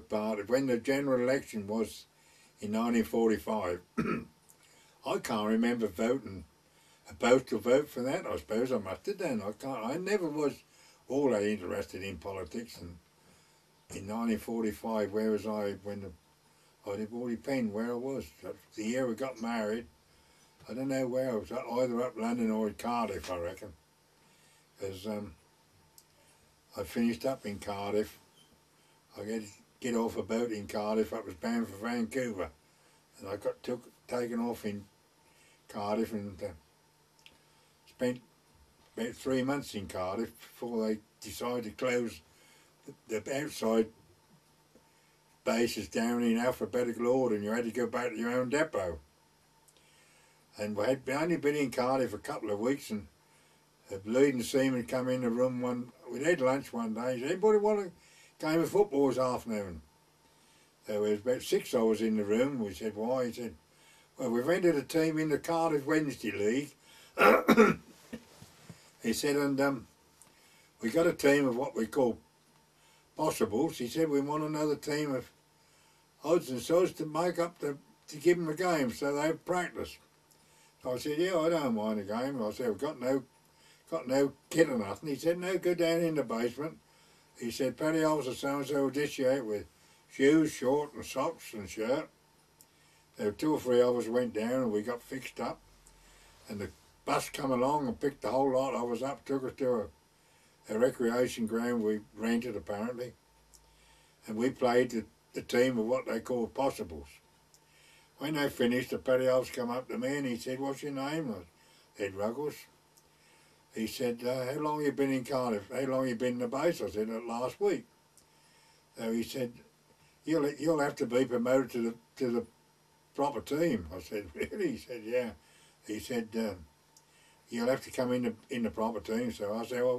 took part, when the general election was in 1945, I can't remember voting a postal vote for that. I suppose I must have done. I never was all that interested in politics. And in 1945, where was I when I'd already penned where I was. The year we got married, I don't know where I was, either up London or in Cardiff, I reckon. Because I finished up in Cardiff. I had to get off a boat in Cardiff. I was bound for Vancouver. And I got taken off in Cardiff and spent about 3 months in Cardiff before they decided to close the outside bases down in alphabetical order, and you had to go back to your own depot. And we had only been in Cardiff a couple of weeks, and a leading seaman come in the room we had lunch one day. He said, "Anybody want a game of football this afternoon?" There was about 6 of us in the room. We said, "Why?" He said, "Well, we've entered a team in the Cardiff Wednesday League." He said, "And we got a team of what we call possibles." He said, "We want another team of odds and sods to make up to give them a game so they have practice." So I said, "Yeah, I don't mind a game." I said, "We've got no kit or nothing." He said, "No, go down in the basement." He said, "Petty officer so-and-so will dish you out with shoes, shorts and socks and shirt." There were 2 or 3 of us went down and we got fixed up. And the bus come along and picked the whole lot of us up, took us to a recreation ground we rented apparently. And we played the team of what they call possibles. When they finished, the petty officer come up to me and he said, "What's your name?" I said, "Ruggles." He said, "How long you been in Cardiff? How long you been in the base?" I said, "Last week." So he said, You'll have to be promoted to the proper team." I said, "Really?" He said, "Yeah." He said, "You'll have to come in the proper team." So I said,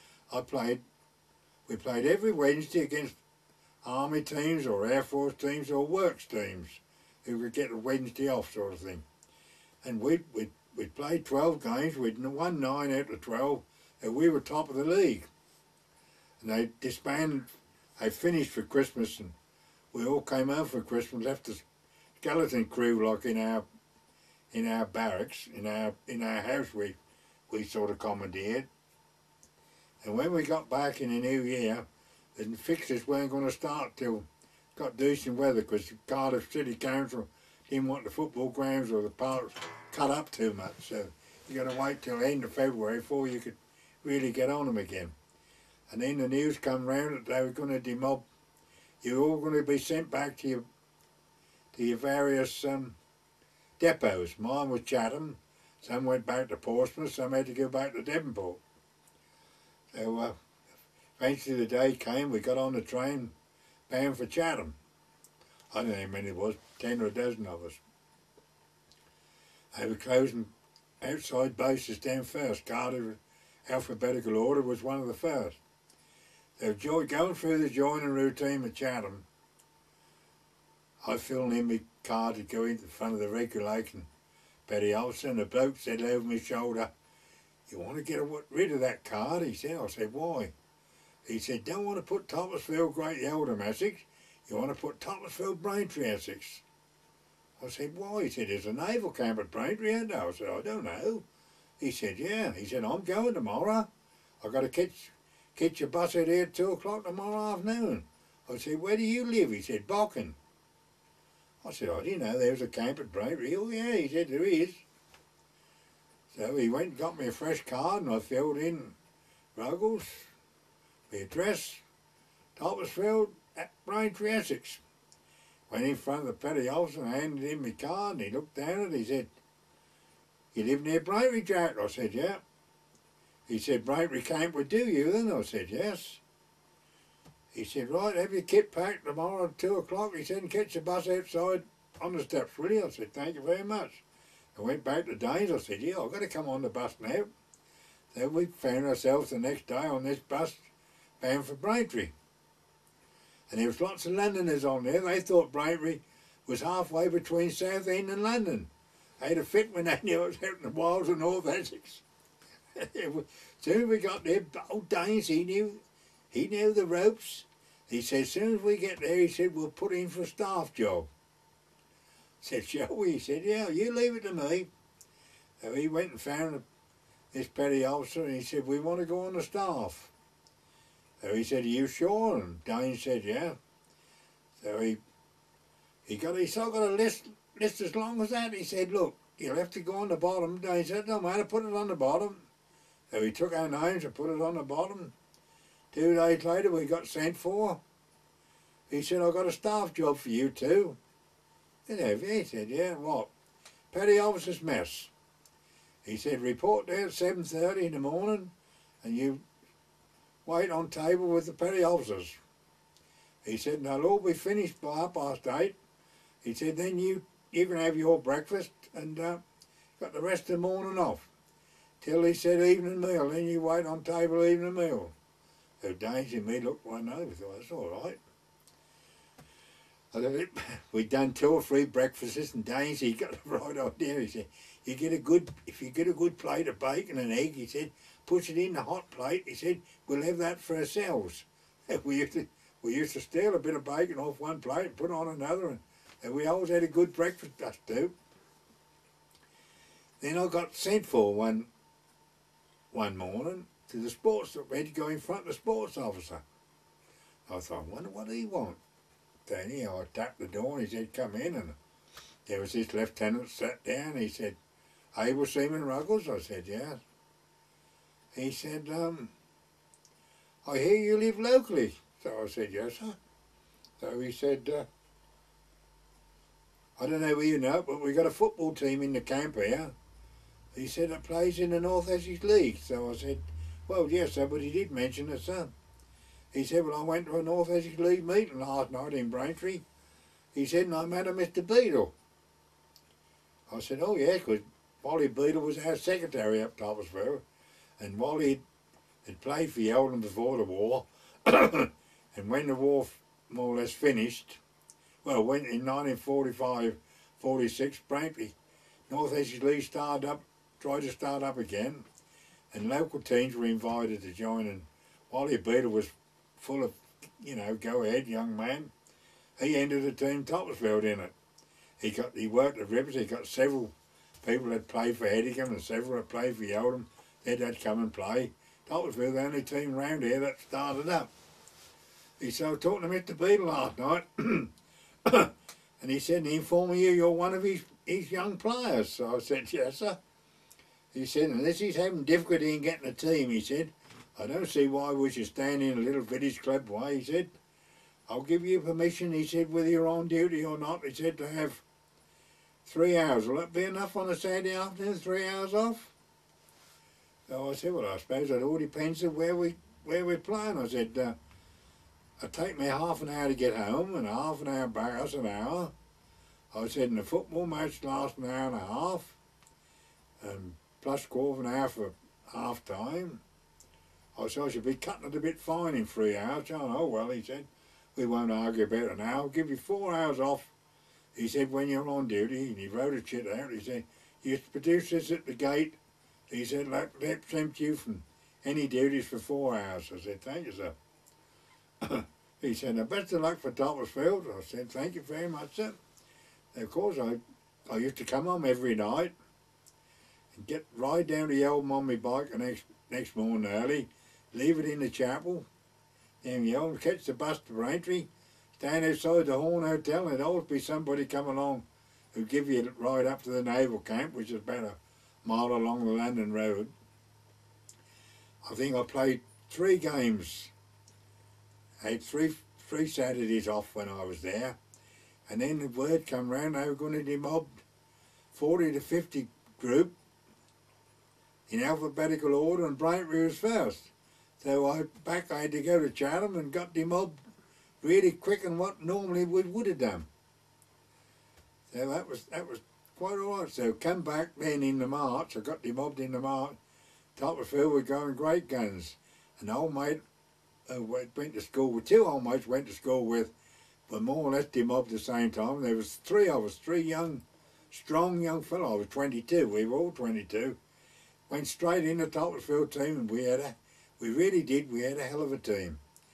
we played every Wednesday against Army teams or Air Force teams or Works teams who could get a Wednesday off sort of thing. And we played 12 games, we'd won 9 out of 12, and we were top of the league. And they disbanded, they finished for Christmas, and we all came home for Christmas, left the skeleton crew like in our barracks, in our house we sort of commandeered. And when we got back in the new year, the fixtures weren't going to start till got decent weather, because Cardiff City Council didn't want the football grounds or the parks cut up too much. So you got to wait till the end of February before you could really get on them again. And then the news come round that they were going to demob. You're all going to be sent back to your various depots. Mine was Chatham. Some went back to Portsmouth. Some had to go back to Devonport. So eventually the day came. We got on the train bound for Chatham. I don't know how many it was, 10 or a dozen of us. They were closing outside bases down first. Cardiff, alphabetical order, was one of the first. They were going through the joining routine at Chatham. I filled in my card to go into front of the regulation petty officer, and the bloke said over my shoulder, "You want to get rid of that card?" He said. I said, "Why?" He said, "Don't want to put Thomasville Great Yeldham Essex, you want to put Thomasville Braintree Essex." I said, "Why?" He said, "There's a naval camp at Braintree, isn't there?" I said, "I don't know." He said, "Yeah." He said, "I'm going tomorrow. I've got to catch a bus out here at 2 o'clock tomorrow afternoon." I said, "Where do you live?" He said, "Bocken." I said, "I didn't know there was a camp at Braintree." "Oh yeah," he said, "there is." So he went and got me a fresh card, and I filled in Ruggles, the address, Thomasville at Braintree, Essex. Went in front of the petty officer and handed him my card, and he looked down at it. He said, "You live near Braintree, Jack?" I said, "Yeah." He said, "Braintree camp would do you then?" I said, "Yes." He said, "Right, have your kit packed tomorrow at 2 o'clock. He said, "And catch the bus outside on the steps, will you?" I said, "Thank you very much." I went back to Danes. I said, "Yeah, I've got to come on the bus now." So we found ourselves the next day on this bus bound for Braintree. And there was lots of Londoners on there. They thought Braintree was halfway between Southend and London. They had a fit when they knew it was out in the wilds of North Essex. As soon as we got there, old Danes, he knew the ropes. He said, as soon as we get there, he said, we'll put in for a staff job. I said, shall we? He said, yeah, you leave it to me. So he went and found this petty officer and he said, we want to go on the staff. So he said, are you sure? And Dane said, yeah. So he's still got a list as long as that. He said, look, you'll have to go on the bottom. Dane said, no matter, put it on the bottom. So he took our names and put it on the bottom. 2 days later, we got sent for. He said, I've got a staff job for you too. And he said, yeah, what? Petty officer's mess. He said, report there at 7:30 in the morning and you wait on table with the petty officers. He said, and they'll all be finished by 8:30. He said, then you can have your breakfast and got the rest of the morning off. Till he said evening meal, then you wait on table evening meal. So Daisy and me looked one over, thought, that's all right. We'd done 2 or 3 breakfasts and Daisy got the right idea. He said, if you get a good plate of bacon and egg, he said, push it in the hot plate. He said, we'll have that for ourselves. We used to steal a bit of bacon off one plate and put it on another, and we always had a good breakfast, us two. Then I got sent for one morning to the sports, we had to go in front of the sports officer. I thought, I wonder what he want. So anyhow, I tapped the door and he said, come in, and there was this lieutenant sat down. He said, Able Seaman Ruggles? I said, yes. He said, I hear you live locally. So I said, yes, sir. So he said, I don't know where you know, but we got a football team in the camp here. He said, it plays in the North Essex League. So I said, well, yes, sir, but he did mention it, sir. He said, well, I went to a North Essex League meeting last night in Braintree. He said, and I met a Mr. Beadle. I said, oh, yeah, because Wally Beadle was our secretary up Toppersville. And Wally had played for Yeldon before the war. And when the war more or less finished, well, went in 1945-46, Braintree, North Essex League tried to start up again. And local teams were invited to join, and Wally Beadle was full of, go ahead, young man. He entered the team Toppersville in it. He worked at Rivers. He got several people that played for Heddingham and several that played for Yeldon. They'd come and play. Toppersville, the only team round here that started up. He said, I was talking to Mr. Beadle last night, and he said, he informed me you're one of his young players. So I said, yes, sir. He said, unless he's having difficulty in getting a team, he said, I don't see why we should stand in a little village club way, he said. I'll give you permission, he said, whether you're on duty or not, he said, to have 3 hours. Will that be enough on a Saturday afternoon, 3 hours off? So I said, well, I suppose it all depends on where we're playing. I said, it'll take me half an hour to get home and half an hour back, that's an hour. I said, and the football match lasts an hour and a half, and plus quarter of an hour for half time. I said, I should be cutting it a bit fine in 3 hours. Oh, well, he said, we won't argue about it now. I'll give you 4 hours off. He said, when you're on duty, and he wrote a shit out, he said, you produce this at the gate. He said, let exempt you from any duties for 4 hours. I said, thank you, sir. He said, now best of luck for Toppersfield. I said, thank you very much, sir. And of course, I used to come home every night and ride down to Yeldon on my bike the next morning early, leave it in the chapel, then Yeldon, catch the bus to Braintree, stand outside the Horn Hotel, and there'd always be somebody come along who'd give you a ride up to the naval camp, which is about a mile along the London Road. I think I played 3 games. I had three Saturdays off when I was there, and then the word come round they were going to demob 40 to 50 group in alphabetical order, and Braintree was first. So I had to go to Chatham and got demobbed really quicker than what normally we would have done. So that was quite all right. So come back then in the March, I got demobbed in the March. Toppersfield were going great guns. An old mate went to school with, 2 old mates went to school with, were more or less demobbed at the same time. There was 3 of us, 3 young, strong young fellows. I was 22, we were all 22. Went straight in the Toppersfield team, and we had a hell of a team.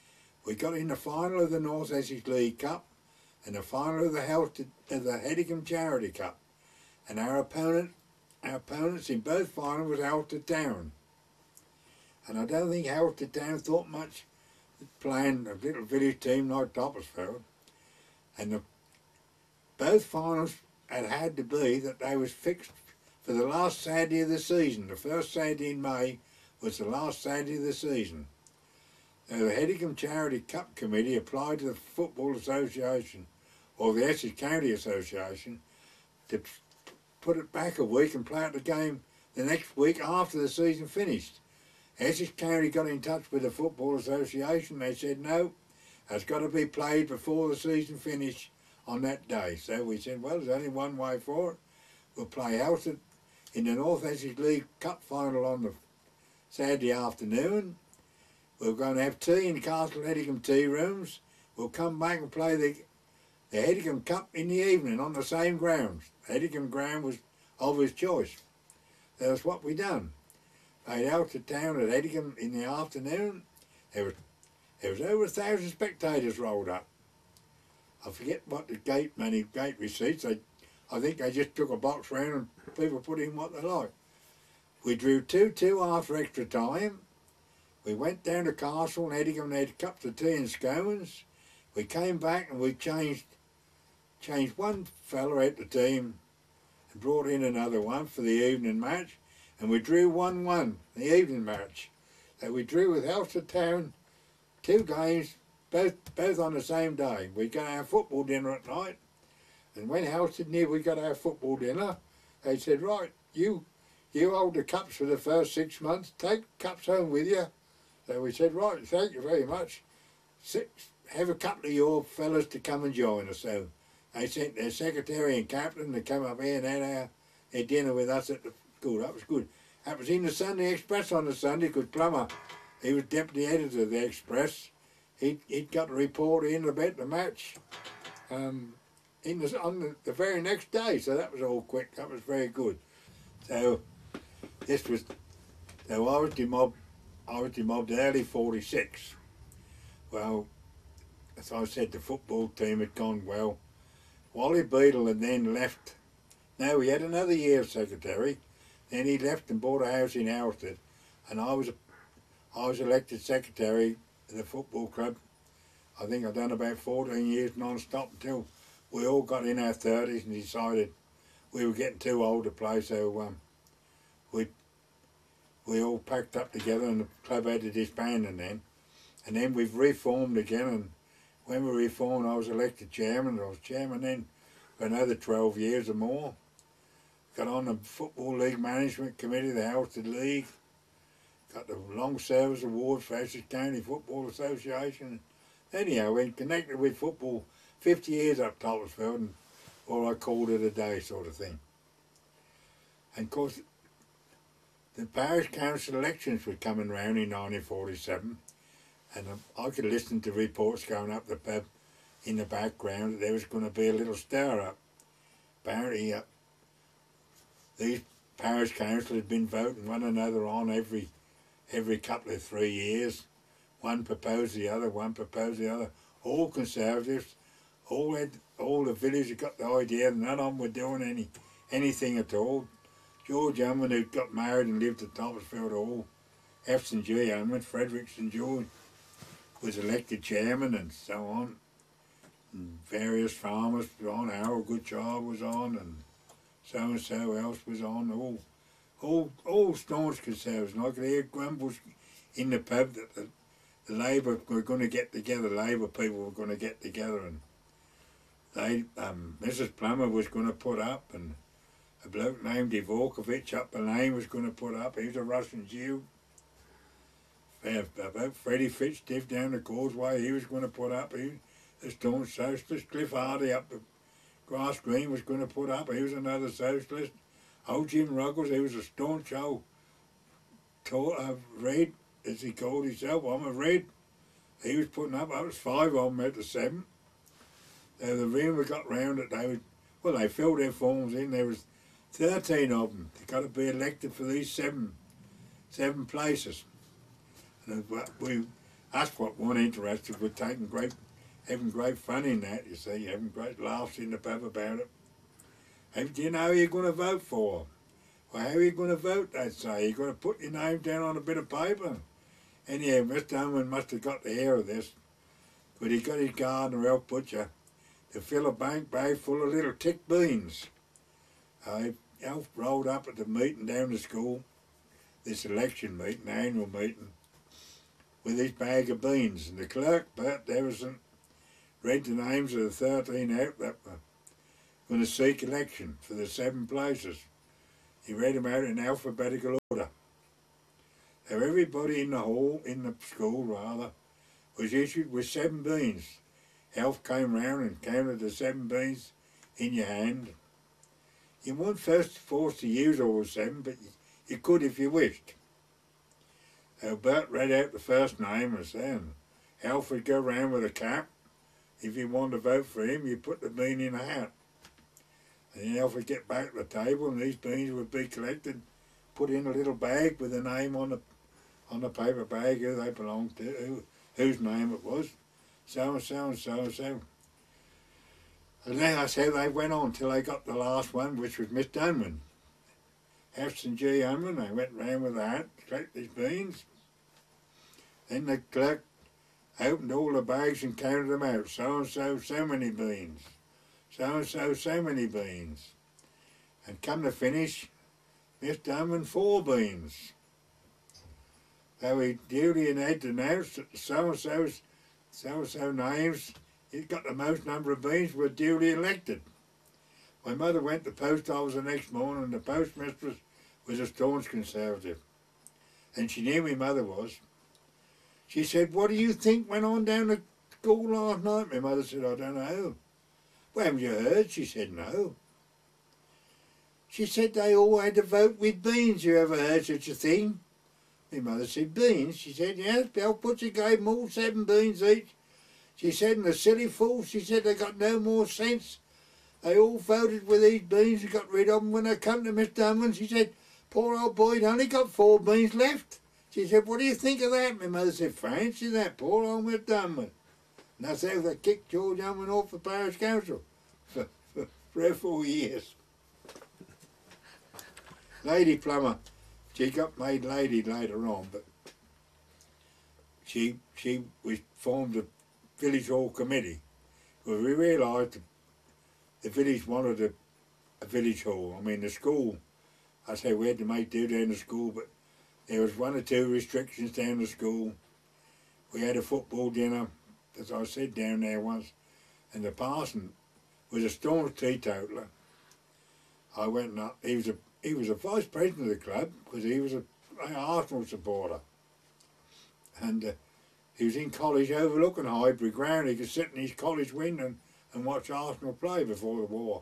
We got in the final of the North Essex League Cup and the final of the Hedingham Charity Cup. And our opponents in both finals was Halstead Town. And I don't think Halstead Town thought much playing a little village team like Toppersfield. And both finals had to be that they was fixed for the last Saturday of the season. The first Saturday in May was the last Saturday of the season. Now the Hedingham Charity Cup Committee applied to the Football Association or the Essex County Association to put it back a week and play out the game the next week after the season finished. Essex County got in touch with the Football Association. They said no, it's got to be played before the season finished on that day. So we said, well, there's only one way for it. We'll play Halstead in the North Essex League Cup final on the Saturday afternoon. We're going to have tea in Castle Hedingham tea rooms. We'll come back and play the Hedingham Cup in the evening on the same grounds. The Hedingham ground was of his choice. That's what we done. Played Halstead Town at Hedingham in the afternoon. There was over 1,000 spectators rolled up. I forget what the gate receipts. I think they just took a box round and people put in what they like. We drew 2-2 after extra time. We went down to Castle and Hedingham and had cups of tea and scones. We came back and we changed one fella at the team and brought in another one for the evening match, and we drew 1-1 the evening match. So we drew with Halstead Town 2 games, both on the same day. We got our football dinner at night, and when Halstead knew we got our football dinner, they said, right, you hold the cups for the first 6 months, take cups home with you. So we said, right, thank you very much. Have a couple of your fellas to come and join us. So they sent their secretary and captain to come up here and had their dinner with us at the school. That was good. That was in the Sunday Express on the Sunday, because Plummer, he was deputy editor of the Express. He'd got a report in about the match on the very next day. So that was all quick. That was very good. So I was demobbed early 46. Well, as I said, the football team had gone well. Wally Beadle had then left. Now we had another year of secretary. Then he left and bought a house in Halstead, and I was elected secretary of the football club. I think I'd done about 14 years non-stop until we all got in our 30s and decided we were getting too old to play. So we all packed up together and the club had to disband, and then we've reformed again, and when we reformed I was elected chairman. I was chairman then for another 12 years or more. Got on the Football League Management Committee, the Halstead League, got the Long Service Award for Essex County Football Association. Anyhow, we connected with football 50 years up Toppersfield, and all I called it a day sort of thing. And of course, the parish council elections were coming round in 1947, and I could listen to reports going up the pub in the background that there was going to be a little stir up. Apparently, these parish councils had been voting one another on every couple of 3 years. One proposed the other, one proposed the other. All Conservatives, all the village had got the idea, and none of them were doing anything at all. George Unwin, who got married and lived at Toppersfield Hall, F. St. G. Unwin, Frederick St. George, was elected chairman and so on. And various farmers were on, Harold Goodchild was on, and so else was on, all staunch Conservatives. And I could hear grumbles in the pub that the Labour were going to get together, Labour people were going to get together, and Mrs. Plummer was going to put up, and a bloke named Dvorkovich up the lane was going to put up. He was a Russian Jew. About Freddie Fitzdiff down the causeway, he was going to put up. He was a staunch socialist. Cliff Hardy up the Grass Green was going to put up. He was another socialist. Old Jim Ruggles, he was a staunch old Red, as he called himself. I'm a Red. He was putting up. That was 5 of them at the 7th. So the rumour got round that they filled their forms in. There was 13 of them. They got to be elected for these seven places. And That's what one interested with having great fun in that, you see, having great laughs in the pub about it. Do you know who you're going to vote for? Well, how are you going to vote, they'd say? You've got to put your name down on a bit of paper. And yeah, Mr. Unwin must have got the hair of this, but he got his gardener, Elf Butcher, to fill a bank bag full of little tick beans. Elf rolled up at the meeting down the school, this election meeting, the annual meeting, with his bag of beans. And the clerk, Bert Deverson, read the names of the 13 out that were going to seek election for the 7 places. He read them out in alphabetical order. So everybody in the hall, in the school rather, was issued with 7 beans. Elf came round and counted the 7 beans in your hand. You weren't first forced to use all 7, but you could if you wished. So Bert read out the first name and then Elf would go round with a cap. If you wanted to vote for him, you put the bean in a hat. And then Elf would get back at the table and these beans would be collected, put in a little bag with a name on the paper bag, who they belonged to, whose name it was, so-and-so and so-and-so. And then that's how they went on till they got the last one, which was Mr. Unwin. Hefson G. Unwin, they went round with a hat, collected his beans. Then the clerk opened all the bags and counted them out. So-and-so, so many beans. So-and-so, so many beans. And come to finish, Mr. Unwin, 4 beans. So he duly and had announced that the so-and-so names, he's got the most number of beans, were duly elected. My mother went to the post office the next morning and the postmistress was a staunch Conservative. And she knew my mother was. She said, "What do you think went on down at school last night?" My mother said, "I don't know." "Well, haven't you heard?" She said, "No." She said, "They all had to vote with beans. You ever heard such a thing?" My mother said, "Beans?" She said, "Yes, Elf Butcher gave them all 7 beans each." She said, "And the silly fools," she said, "they got no more sense. They all voted with these beans and got rid of them when they come to Mr. Unwin." She said, "Poor old boy, he'd only got 4 beans left." She said, "What do you think of that?" My mother said, "Fancy that, poor old Mr. Unwin." And that's how they kicked George Unwin off the parish council for 3 or 4 years. Lady Plummer, she got made lady later on, but she was formed a village hall committee. Well, we realised the village wanted a village hall. I mean, the school, I say we had to make do down the school, but there was 1 or 2 restrictions down the school. We had a football dinner, as I said, down there once, and the parson was a staunch teetotaler. I went up, he was a vice president of the club because he was an Arsenal supporter. And he was in college overlooking Highbury Ground. He could sit in his college window and watch Arsenal play before the war.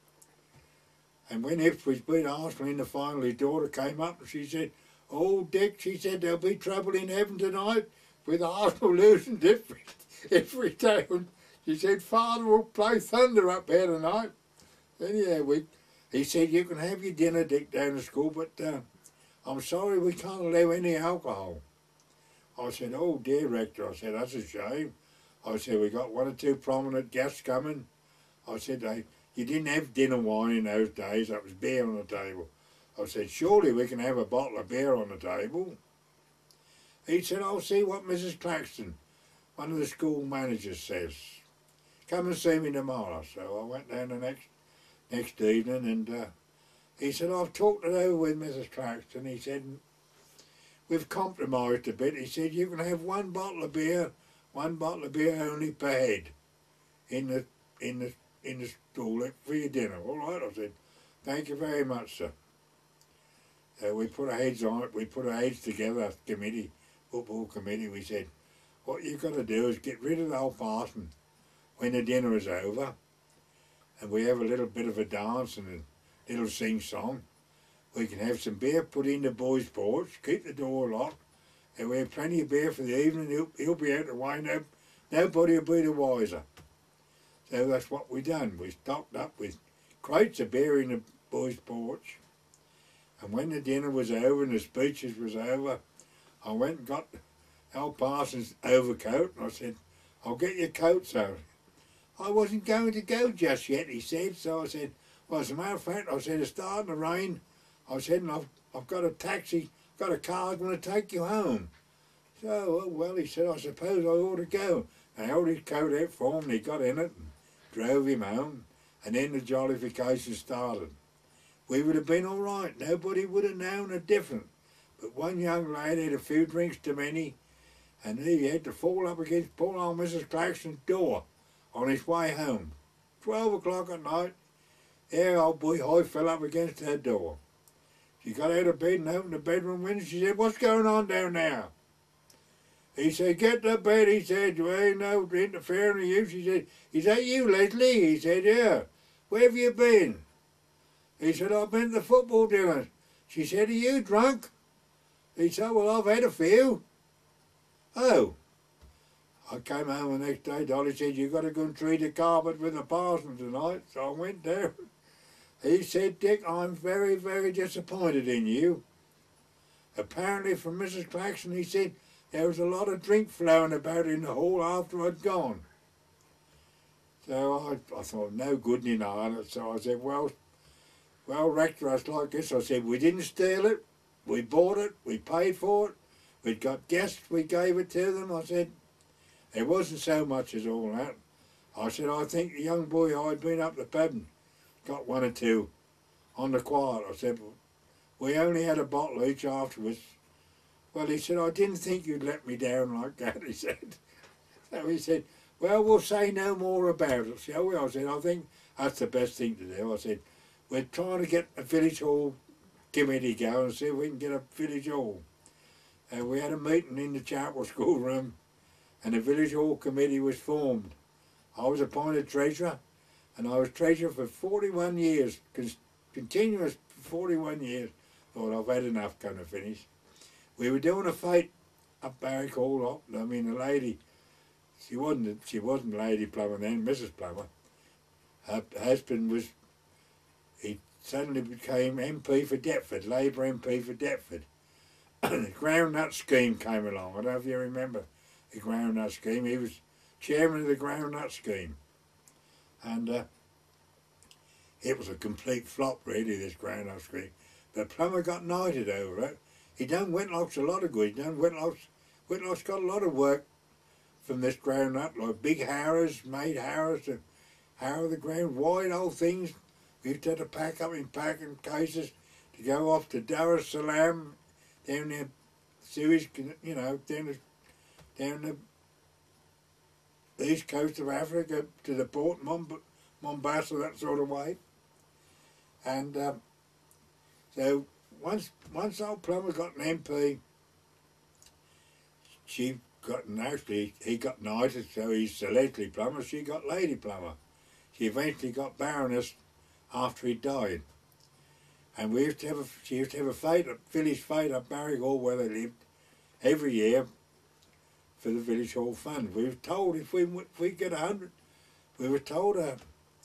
And when Ipswich beat Arsenal in the final, his daughter came up and she said, "Oh, Dick," she said, "there'll be trouble in heaven tonight with Arsenal losing every town." She said, "Father will play thunder up there tonight." Anyhow, he said, "You can have your dinner, Dick, down to school, but I'm sorry we can't allow any alcohol." I said, "Oh dear, Rector," I said, "that's a shame." I said, "We got 1 or 2 prominent guests coming." I said, "You didn't have dinner wine in those days, that was beer on the table." I said, "Surely we can have a bottle of beer on the table." He said, "I'll see what Mrs. Claxton, one of the school managers, says. Come and see me tomorrow." So I went down the next evening and he said, "I've talked it over with Mrs. Claxton." He said, "We've compromised a bit." He said, "You can have 1 bottle of beer, 1 bottle of beer only per head in the school for your dinner." "All right," I said, "Thank you very much, sir." We put our heads on it. We put our heads together, football committee. We said, "What you've got to do is get rid of the old parson when the dinner is over, and we have a little bit of a dance and a little sing-song. We can have some beer put in the boys' porch, keep the door locked, and we have plenty of beer for the evening. He'll be out of wine. Nobody will be the wiser." So that's what we done. We stocked up with crates of beer in the boys' porch. And when the dinner was over and the speeches was over, I went and got old Parsons' overcoat, and I said, I'll get your coats out. I wasn't going to go just yet, he said, so I said, well, as a matter of fact, I said, it's starting to rain. I said, and I've got a taxi, got a car, I'm going to take you home. So, oh, well, he said, I suppose I ought to go. And I held his coat out for him, and he got in it and drove him home, and then the jollification started. We would have been all right, nobody would have known a difference. But one young lad had a few drinks too many, and he had to fall up against poor old Mrs. Claxton's door on his way home. 12 o'clock at night, there old boy Hoy fell up against her door. She got out of bed and opened the bedroom window. She said, what's going on down there? He said, get to bed, he said, you ain't no interfering with you. She said, is that you, Leslie? He said, yeah. Where have you been? He said, I've been to the football dinner. She said, are you drunk? He said, well, I've had a few. Oh. I came home the next day, Dolly said, you've got to go and treat the carpet with the parson tonight. So I went there. He said, Dick, I'm very, very disappointed in you. Apparently from Mrs. Claxton, he said, there was a lot of drink flowing about in the hall after I'd gone. So I thought, no good in Ireland. So I said, well, Rector, I was like this. I said, we didn't steal it. We bought it. We paid for it. We'd got guests. We gave it to them. I said, it wasn't so much as all that. I said, I think the young boy I'd been up the pub and got one or two on the quiet. I said, we only had a bottle each afterwards. Well, he said, I didn't think you'd let me down like that, he said. So he said, well, we'll say no more about it, shall we? I said, I think that's the best thing to do. I said, we're trying to get a village hall committee going and see if we can get a village hall. We had a meeting in the chapel schoolroom, and the village hall committee was formed. I was appointed treasurer, and I was treasurer for 41 years, continuous 41 years. Thought I've had enough, kind of finish. We were doing a fete up Barrack Hall. I mean, the lady, she wasn't Lady Plummer then, Mrs. Plummer. Her husband was, he suddenly became MP for Deptford, Labour MP for Deptford. The groundnut scheme came along. I don't know if you remember the groundnut scheme. He was chairman of the groundnut scheme. And it was a complete flop, really, this groundnut scheme. But Plummer got knighted over it. He done Whitlock's a lot of good. He done Whitlock's got a lot of work from this groundnut, like big harrows, made harrows to harrow the ground, wide old things. We used to have to pack up in packing cases to go off to Dar es Salaam, down the Suez, you know, down the east coast of Africa to the port, Mombasa, that sort of way. And so once old Plummer got an MP, she got, actually he got knighted, so he's Leslie Plummer, she got Lady Plummer. She eventually got Baroness after he died. And she used to have a fete, a village fete up Barrack Hall where they lived every year for the village hall fund. We were told if we get 100, we were told that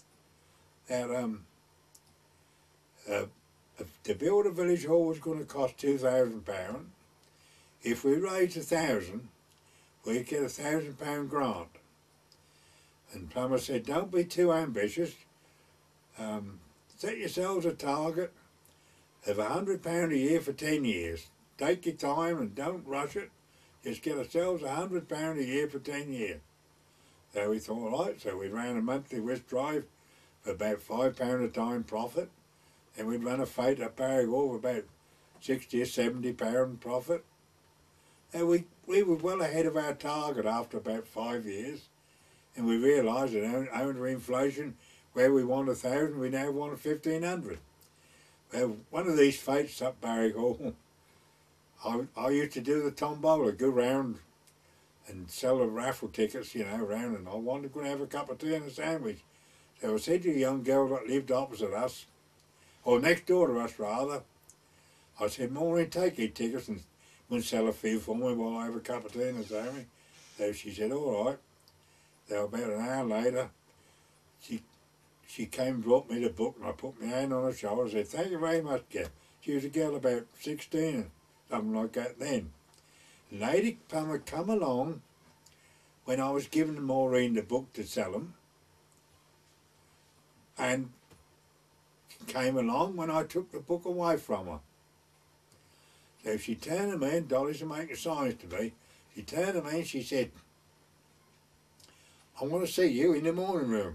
to build a village hall was going to cost £2,000. If we raised 1,000, we'd get £1,000 grant. And Plummer said, don't be too ambitious. Set yourselves a target of £100 a year for 10 years. Take your time and don't rush it. Just get ourselves £100 a year for 10 years. So we thought, all right, so we ran a monthly whist drive for about £5 a time profit. And we'd run a fete at Barrack Hall for about £60 or £70 profit. And we were well ahead of our target after about 5 years. And we realised that under inflation, where we want 1,000, we now want 1,500. Well, one of these fetes up Barrack Hall, I used to do the tombola, go round and sell the raffle tickets, you know, round, and I wanted to go and have a cup of tea and a sandwich. So I said to a young girl that lived opposite us, or next door to us rather, I said, Maureen, take your tickets and go and sell a few for me while I have a cup of tea and a sandwich. So she said, all right. So about an hour later, she came and brought me the book, and I put my hand on her shoulder and said, thank you very much, girl. She was a girl about 16 or something like that then. Lady Plummer come along when I was giving Maureen the book to sell 'em, and came along when I took the book away from her. So she turned to me, and Dolly's making signs to me. She turned to me and she said, "I want to see you in the morning room."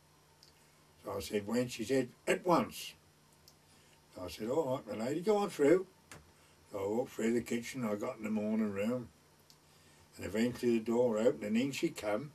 So I said, "When?" She said, "At once." So I said, "All right, my lady, go on through." So I walked through the kitchen, I got in the morning room, and eventually the door opened, and in she come.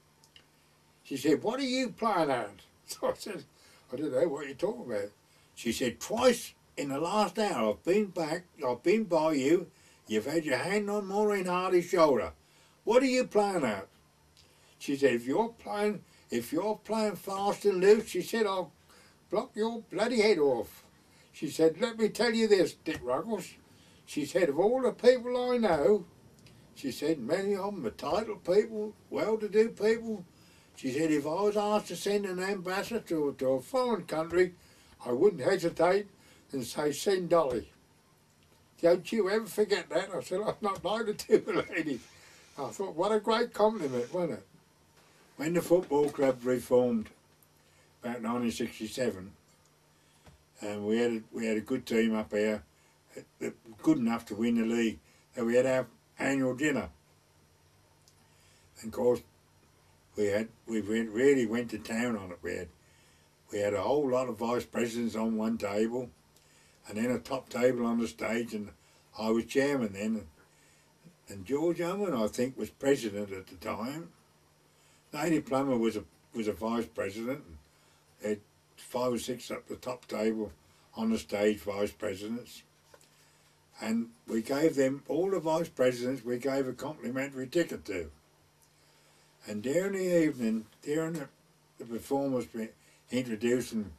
She said, "What are you playing at?" So I said, "I don't know what you're talking about." She said, "Twice in the last hour I've been by you, you've had your hand on Maureen Hardy's shoulder. What are you playing at?" She said, if you're playing fast and loose," she said, "I'll block your bloody head off." She said, "Let me tell you this, Dick Ruggles." She said, "Of all the people I know," she said, "many of them are titled people, well-to-do people." She said, "If I was asked to send an ambassador to a foreign country, I wouldn't hesitate and say, send Dolly." Don't you ever forget that? I said, "I'm not likely to, lady." I thought, what a great compliment, wasn't it? When the football club reformed about 1967, and we had a good team up here, good enough to win the league, and we had our annual dinner. And of course, we really went to town on it. We had a whole lot of vice presidents on one table, and then a top table on the stage, and I was chairman then. And George Owen, I think, was president at the time. Lady Plummer was a vice president. They had 5 or 6 up the top table on the stage, vice presidents. And we gave them, all the vice presidents, we gave a complimentary ticket to. And during the evening, during the performers introducing,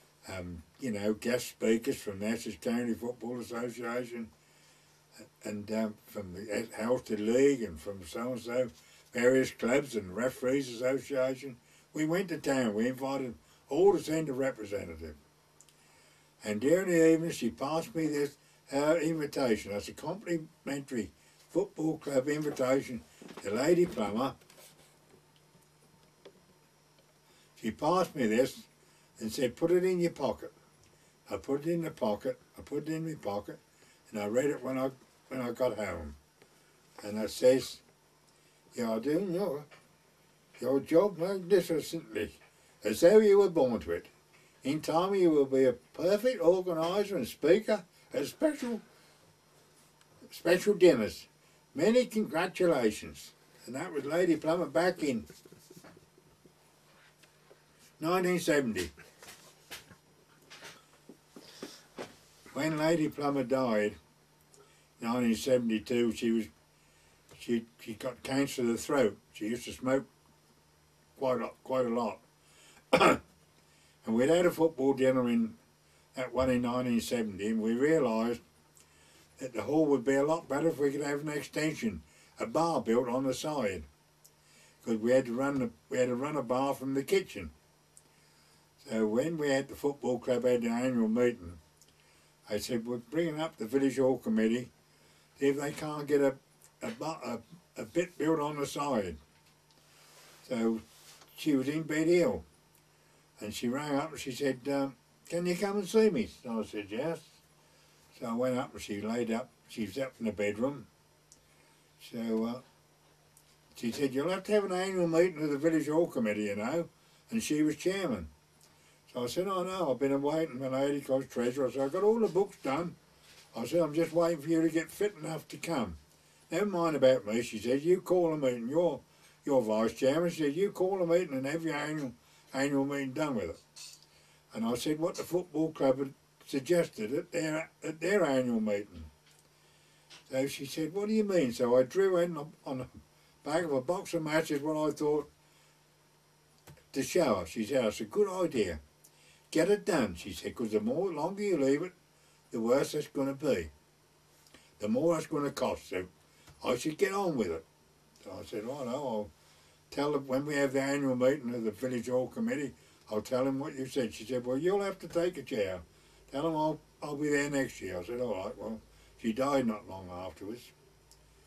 guest speakers from the Essex County Football Association, and from the Halstead League, and from so-and-so, various clubs and referees association, we went to town. We invited all to send a representative. And during the evening, she passed me this invitation. That's a complimentary football club invitation to Lady Plummer. She passed me this and said, "Put it in your pocket." I put it in the pocket. I put it in my pocket, and I read it when I got home. And it says, "You are doing your job magnificently, as though you were born to it. In time you will be a perfect organiser and speaker at special dinners. Many congratulations." And that was Lady Plummer back in 1970. When Lady Plummer died, 1972, she got cancer of the throat. She used to smoke quite a lot. And we'd had a football dinner in 1970, and we realised that the hall would be a lot better if we could have an extension, a bar built on the side, because we had to run a bar from the kitchen. So when we had the football club had the annual meeting, I said, "We're bringing up the village hall committee, see if they can't get a bit built on the side." So she was in bed ill, and she rang up and she said, "Can you come and see me?" So I said, "Yes." So I went up and she laid up. She was up in the bedroom. So she said, "You'll have to have an annual meeting of the village hall committee, you know." And she was chairman. So I said, "Oh no, I've been awaiting my lady cause treasurer." So I got all the books done. I said, "I'm just waiting for you to get fit enough to come. Never mind about me," she said. "You call a meeting. You're vice chairman." She said, "You call a meeting and have your annual meeting done with it." And I said what the football club had suggested at their annual meeting. So she said, "What do you mean?" So I drew in on the back of a box of matches what I thought to show her. She said, "That's a good idea. Get it done," she said, "because the longer you leave it, the worse it's going to be. The more it's going to cost. So I should get on with it." So I said, "Oh no, I'll tell them when we have the annual meeting of the village hall committee, I'll tell them what you said." She said, "Well, you'll have to take a chair. Tell them I'll be there next year." I said, "All right." Well, she died not long afterwards.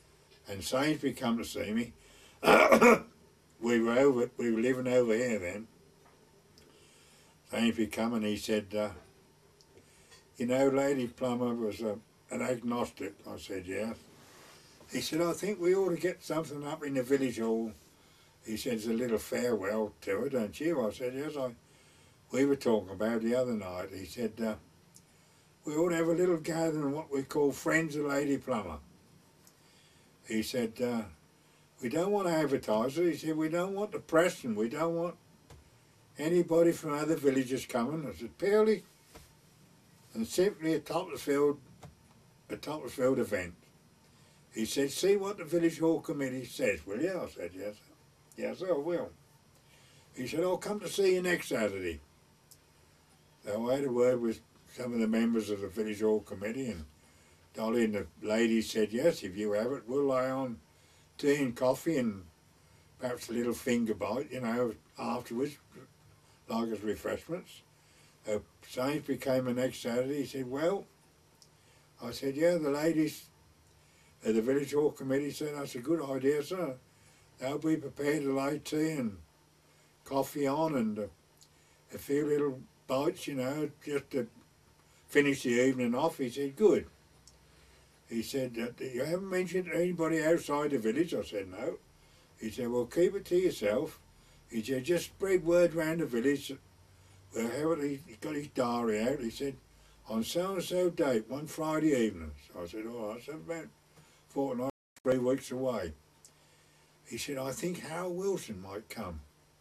And Sainsbury come to see me. we were living over here then. Sainsbury come and he said, you know, Lady Plummer was an agnostic. I said, yes. He said, I think we ought to get something up in the village hall. He said, it's a little farewell to her, don't you? I said, yes, we were talking about the other night. He said, we ought to have a little gathering, what we call Friends of Lady Plummer. He said, we don't want to advertise it. He said, we don't want the press and we don't want anybody from other villages coming. I said, purely and simply a Topsfield event. He said, see what the village hall committee says, will you? I said, yes. Yes, I will. He said, I'll come to see you next Saturday. So I had a word with some of the members of the village hall committee, and Dolly and the ladies said, yes, if you have it, we'll lay on tea and coffee and perhaps a little finger bite, you know, afterwards, like as refreshments. Sainsbury came the next Saturday. He said, well, I said, yeah, the ladies at the village hall committee said that's a good idea, sir. They'll be prepared to lay tea and coffee on and a few little bites, you know, just to finish the evening off. He said, good. He said, you haven't mentioned anybody outside the village? I said, no. He said, well, keep it to yourself. He said, just spread word round the village. Well, he got his diary out. He said, on so-and-so date, one Friday evening. So I said, all right, so about fortnight, 3 weeks away. He said, I think Harold Wilson might come.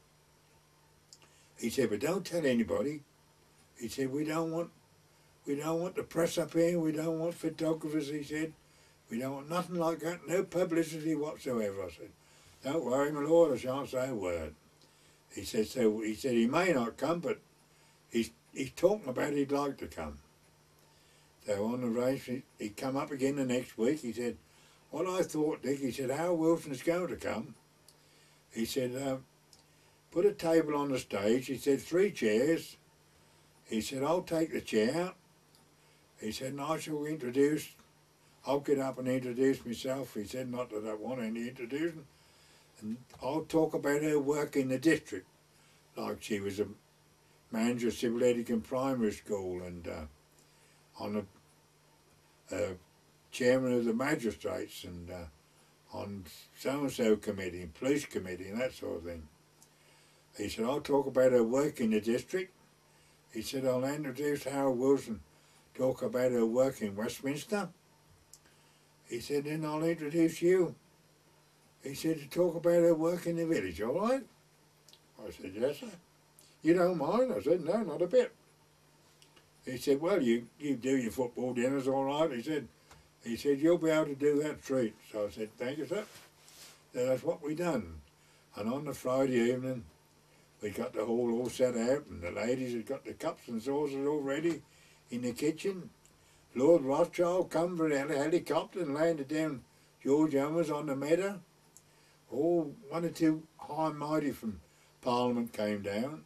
He said, but don't tell anybody. He said, we don't want the press up here, we don't want photographers, he said. We don't want nothing like that, no publicity whatsoever. I said, don't worry, my lord, I shan't say a word. He said, he may not come, but he's talking about he'd like to come. So on the race, he'd come up again the next week. He said, what I thought, Dick, he said, Harold Wilson's going to come. He said, put a table on the stage. He said, 3 chairs. He said, I'll take the chair. He said, and I shall I'll get up and introduce myself. He said, not that I want any introducing. And I'll talk about her work in the district. Like she was a manager of Civil Edican Primary School and on a chairman of the magistrates and on so-and-so committee, and police committee and that sort of thing. He said, I'll talk about her work in the district. He said, I'll introduce Harold Wilson, talk about her work in Westminster. He said, then I'll introduce you. He said, to talk about her work in the village, all right? I said, yes, sir. You don't mind? I said, no, not a bit. He said, well, you do your football dinners all right. He said, you'll be able to do that treat. So I said, thank you, sir. So that's what we done. And on the Friday evening, we got the hall all set out, and the ladies had got the cups and saucers all ready in the kitchen. Lord Rothschild come from the helicopter and landed down George Elmer's on the meadow. All 1 or 2 high and mighty from Parliament came down.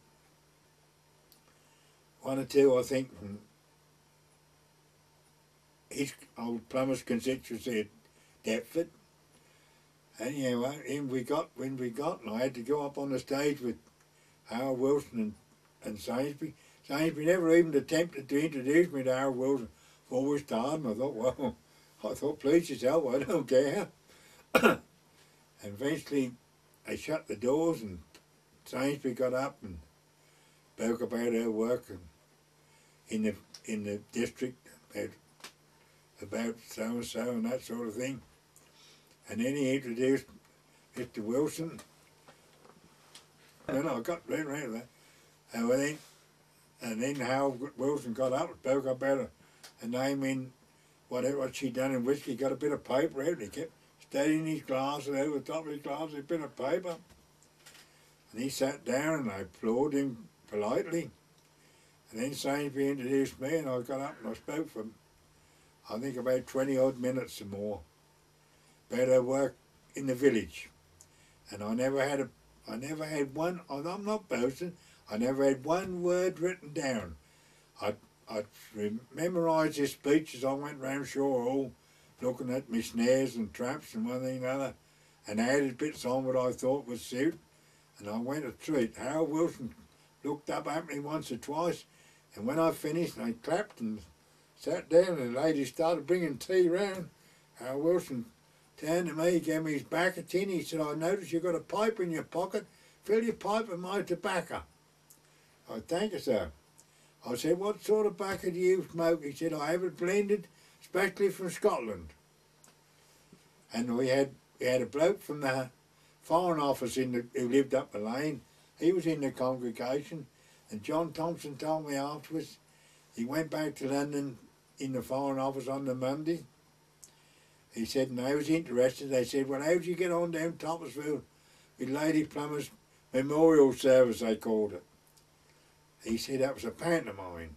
1 or 2, I think, from his old Plummer's constituency at Deptford. And anyway, when we got, and I had to go up on the stage with Harold Wilson and Sainsbury. Sainsbury never even attempted to introduce me to Harold Wilson before we started. And I thought, please yourself, I don't care. And eventually, they shut the doors, and Sainsbury got up and spoke about her work in the district, about so and so and that sort of thing. And then he introduced Mr. Wilson. And I got right around that. And then Harold Wilson got up and spoke about a name in what she'd done in whiskey, got a bit of paper out, and he kept steadying his glass, and over the top of his glass a bit of paper. And he sat down and I applauded him politely. And then Sainsbury introduced me, and I got up and I spoke for, I think, about 20 odd minutes or more about her work in the village. And I never had one, I'm not boasting, I never had one word written down. I'd memorised his speech as I went round Shaw Hall looking at my snares and traps and one thing and another, and added bits on what I thought would suit. And I went a treat. Harold Wilson looked up at me once or twice, and when I finished, I clapped and sat down, and the lady started bringing tea round. Harold Wilson turned to me, gave me his bacca tin. He said, I notice you've got a pipe in your pocket. Fill your pipe with my tobacco. I said, thank you, sir. I said, what sort of tobacco do you smoke? He said, I have it blended, especially from Scotland. And we had a bloke from the Foreign Office who lived up the lane. He was in the congregation, and John Thompson told me afterwards he went back to London in the Foreign Office on the Monday. He said, and they was interested. They said, well, how did you get on down Toppersfield with Lady Plummer's memorial service, they called it? He said that was a pantomime.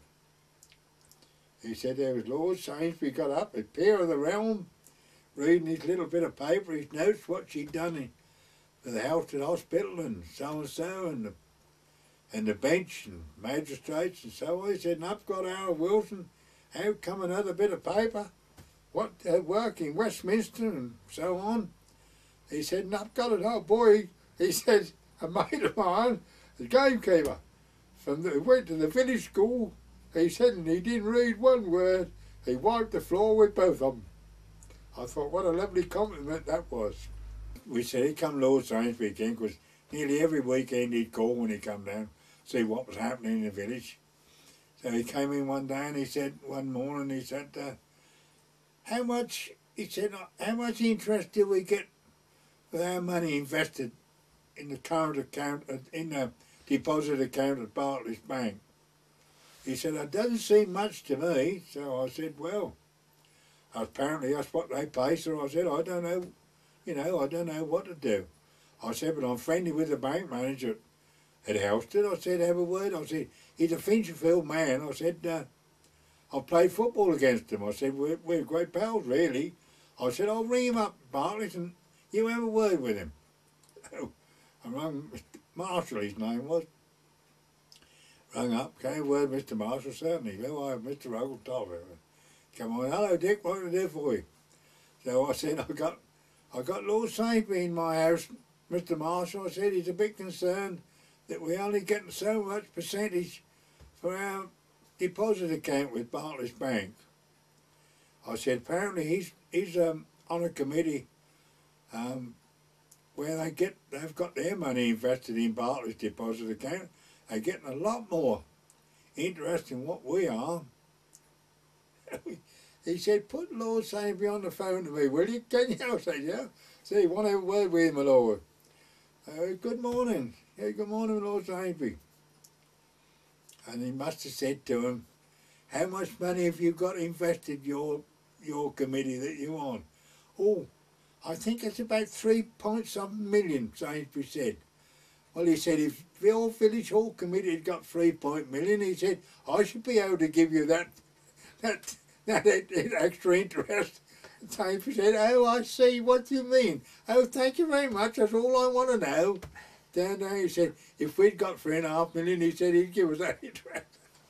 He said there was Lord Sainsbury got up, a peer of the realm, reading his little bit of paper, his notes, what she'd done for the Halstead Hospital and so, and the bench and magistrates and so on. He said, and up got Harold Wilson, out come another bit of paper, what work in Westminster and so on. He said, and up got it, oh boy, he said, a mate of mine, the gamekeeper, went to the village school, he said, and he didn't read one word, he wiped the floor with both of them. I thought, what a lovely compliment that was. We said he'd come Lord Sainsbury again, because nearly every weekend he'd call when he come down, see what was happening in the village. So he came in one day and he said, one morning, he said, how much interest do we get with our money invested in the current account, in the deposit account at Barclays Bank? He said, it doesn't seem much to me. So I said, well, apparently that's what they pay. So I said, I don't know, I don't know what to do. I said, but I'm friendly with the bank manager at Halstead. I said, have a word. I said, he's a Fincherfield man. I said, I played football against him. I said, we're great pals, really. I said, I'll ring him up, Barclays, and you have a word with him. I rang Mr. Marshall, his name was. Rang up, came a word, Mr. Marshall, certainly. Well, I have Mr. Ogletop. Come on, hello Dick, what can I do for you? So I said, I got Lord Sainsbury in my house, Mr. Marshall. I said, he's a bit concerned that we only get so much percentage for our deposit account with Barclays Bank. I said, apparently he's on a committee where they've got their money invested in Barclays deposit account. They're getting a lot more interest in what we are. He said, put Lord Sainsbury on the phone to me, will you? Can you? I said, yeah. So you want to have a word with him, my lord? Good morning. Yeah, good morning, Lord Sainsbury. And he must have said to him, how much money have you got invested your committee that you're on? Oh, I think it's about 3-point-something million, Sainsbury said. Well, he said, if your village hall committee had got 3 million, he said, I should be able to give you that extra interest. Sainsbury said, oh, I see, what do you mean? Oh, thank you very much, that's all I want to know. Down there, he said, if we'd got 3.5 million, he said he'd give us that interest.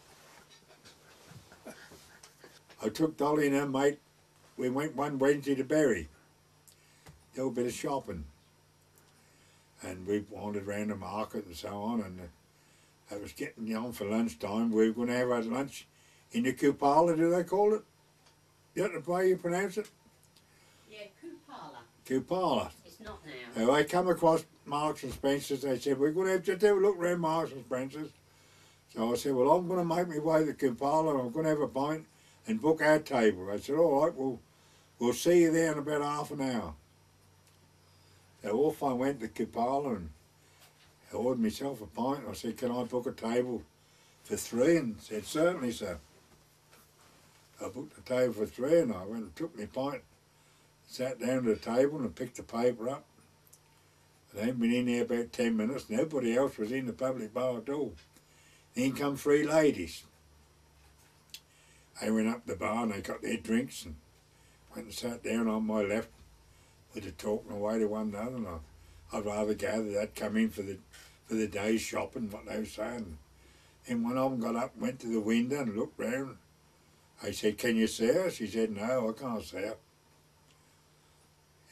I took Dolly and her mate, we went one Wednesday to Bury, did a bit of shopping. And we wandered around the market and so on, and it was getting on for lunchtime. We were going to have our lunch in the Kupala, do they call it? Is that the way you pronounce it? Yeah, Kupala. Kupala. It's not now. So I come across Marks and Spencer's. They said, we're going to just have a look around Marks and Spencer's. So I said, well, I'm going to make my way to Kupala, I'm going to have a pint and book our table. I said, all right, we'll see you there in about half an hour. So off I went to Kupala and I ordered myself a pint. I said, can I book a table for 3? And said, certainly, sir. I booked the table for 3 and I went and took my pint, sat down at the table and picked the paper up. And I'd been in there about 10 minutes. Nobody else was in the public bar at all. Then come 3 ladies. They went up the bar and they got their drinks and went and sat down on my left with the talking away to one another. And I'd rather gather they'd come in for the day's shopping, what they were saying. And one of them got up and went to the window and looked round. I said, can you see her? She said, no, I can't see her.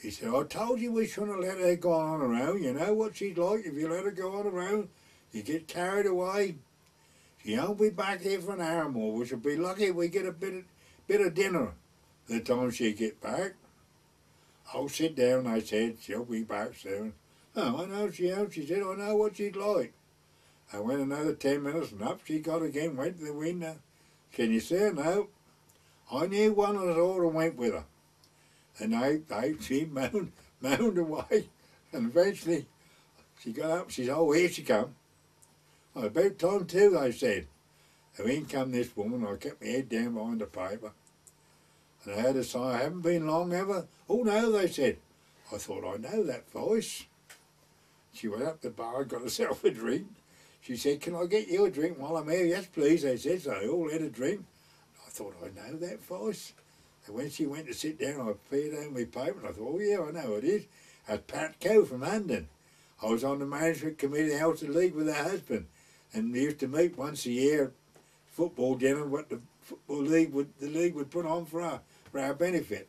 He said, I told you we shouldn't have let her go on around. You know what she's like. If you let her go on around, you get carried away. She won't be back here for an hour more. We should be lucky if we get a bit of dinner the time she get back. I'll sit down, I said. She'll be back soon. Oh, I know she will. She said, I know what she's like. I went another 10 minutes and up she got again, went to the window. Can you see her? No. I knew one of us all and went with her. And she moaned away. And eventually she got up, she said, oh, here she come. Well, about time too, they said. And in come this woman, I kept my head down behind the paper. And I had to say, I haven't been long ever. Oh no, they said. I thought, I know that voice. She went up to the bar and got herself a drink. She said, can I get you a drink while I'm here? Yes, please, they said. So they all had a drink. I thought, I know that voice. And when she went to sit down, I peered down my paper and I thought, oh yeah, I know it is. That's Pat Coe from London. I was on the management committee of the House of League with her husband. And we used to meet once a year, football dinner, what the football league would put on for our benefit.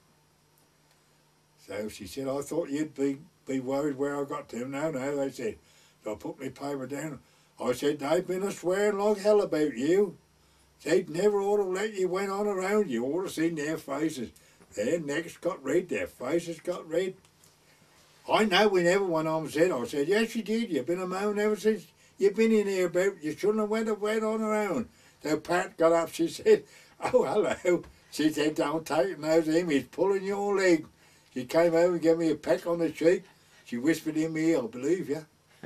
So she said, I thought you'd be worried where I got to. No, they said. So I put my paper down. I said, they've been a swearing like hell about you. They'd never ought to let you went on around. You ought to seen their faces. Their necks got red, their faces got red. I know we never went on and said, I said, yes you did. You've been a moan ever since you've been in here about you shouldn't have went on around. So Pat got up, she said, oh hello. She said, don't take it nose him, he's pulling your leg. She came over and gave me a peck on the cheek. She whispered in my ear, I believe you.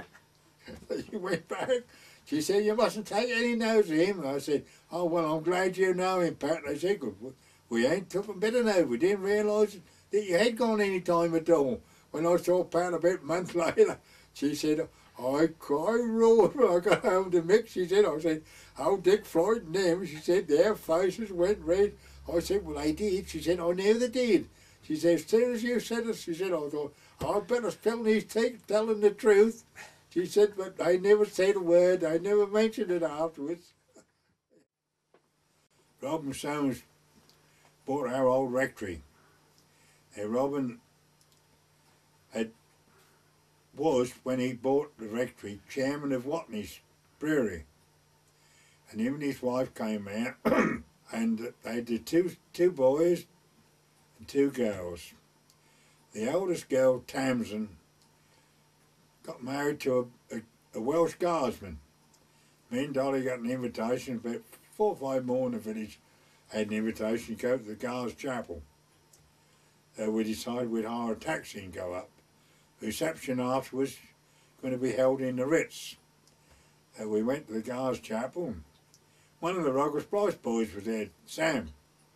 She went back. She said, you mustn't take any notice of him. And I said, oh, well, I'm glad you know him, Pat. They said, we ain't took a bit of note. We didn't realise that you had gone any time at all. When I saw Pat about a month later, she said, I cried raw when I got home to Mick. She said, I said, oh, Dick frightened them. She said, their faces went red. I said, well, they did. She said, I knew they did. She said, as soon as you said it, she said, I thought, I'd better spill these teeth telling the truth. She said, but they never said a word. They never mentioned it afterwards. Robin Soames bought our old rectory. And Robin was, when he bought the rectory, chairman of Watney's Brewery. And him and his wife came out and they did two boys and two girls. The eldest girl, Tamsin, got married to a Welsh guardsman. Me and Dolly got an invitation, but 4 or 5 more in the village had an invitation to go to the Guards Chapel. So we decided we'd hire a taxi and go up. The reception afterwards going to be held in the Ritz. So we went to the Guards Chapel. One of the Roggers Price boys was there, Sam.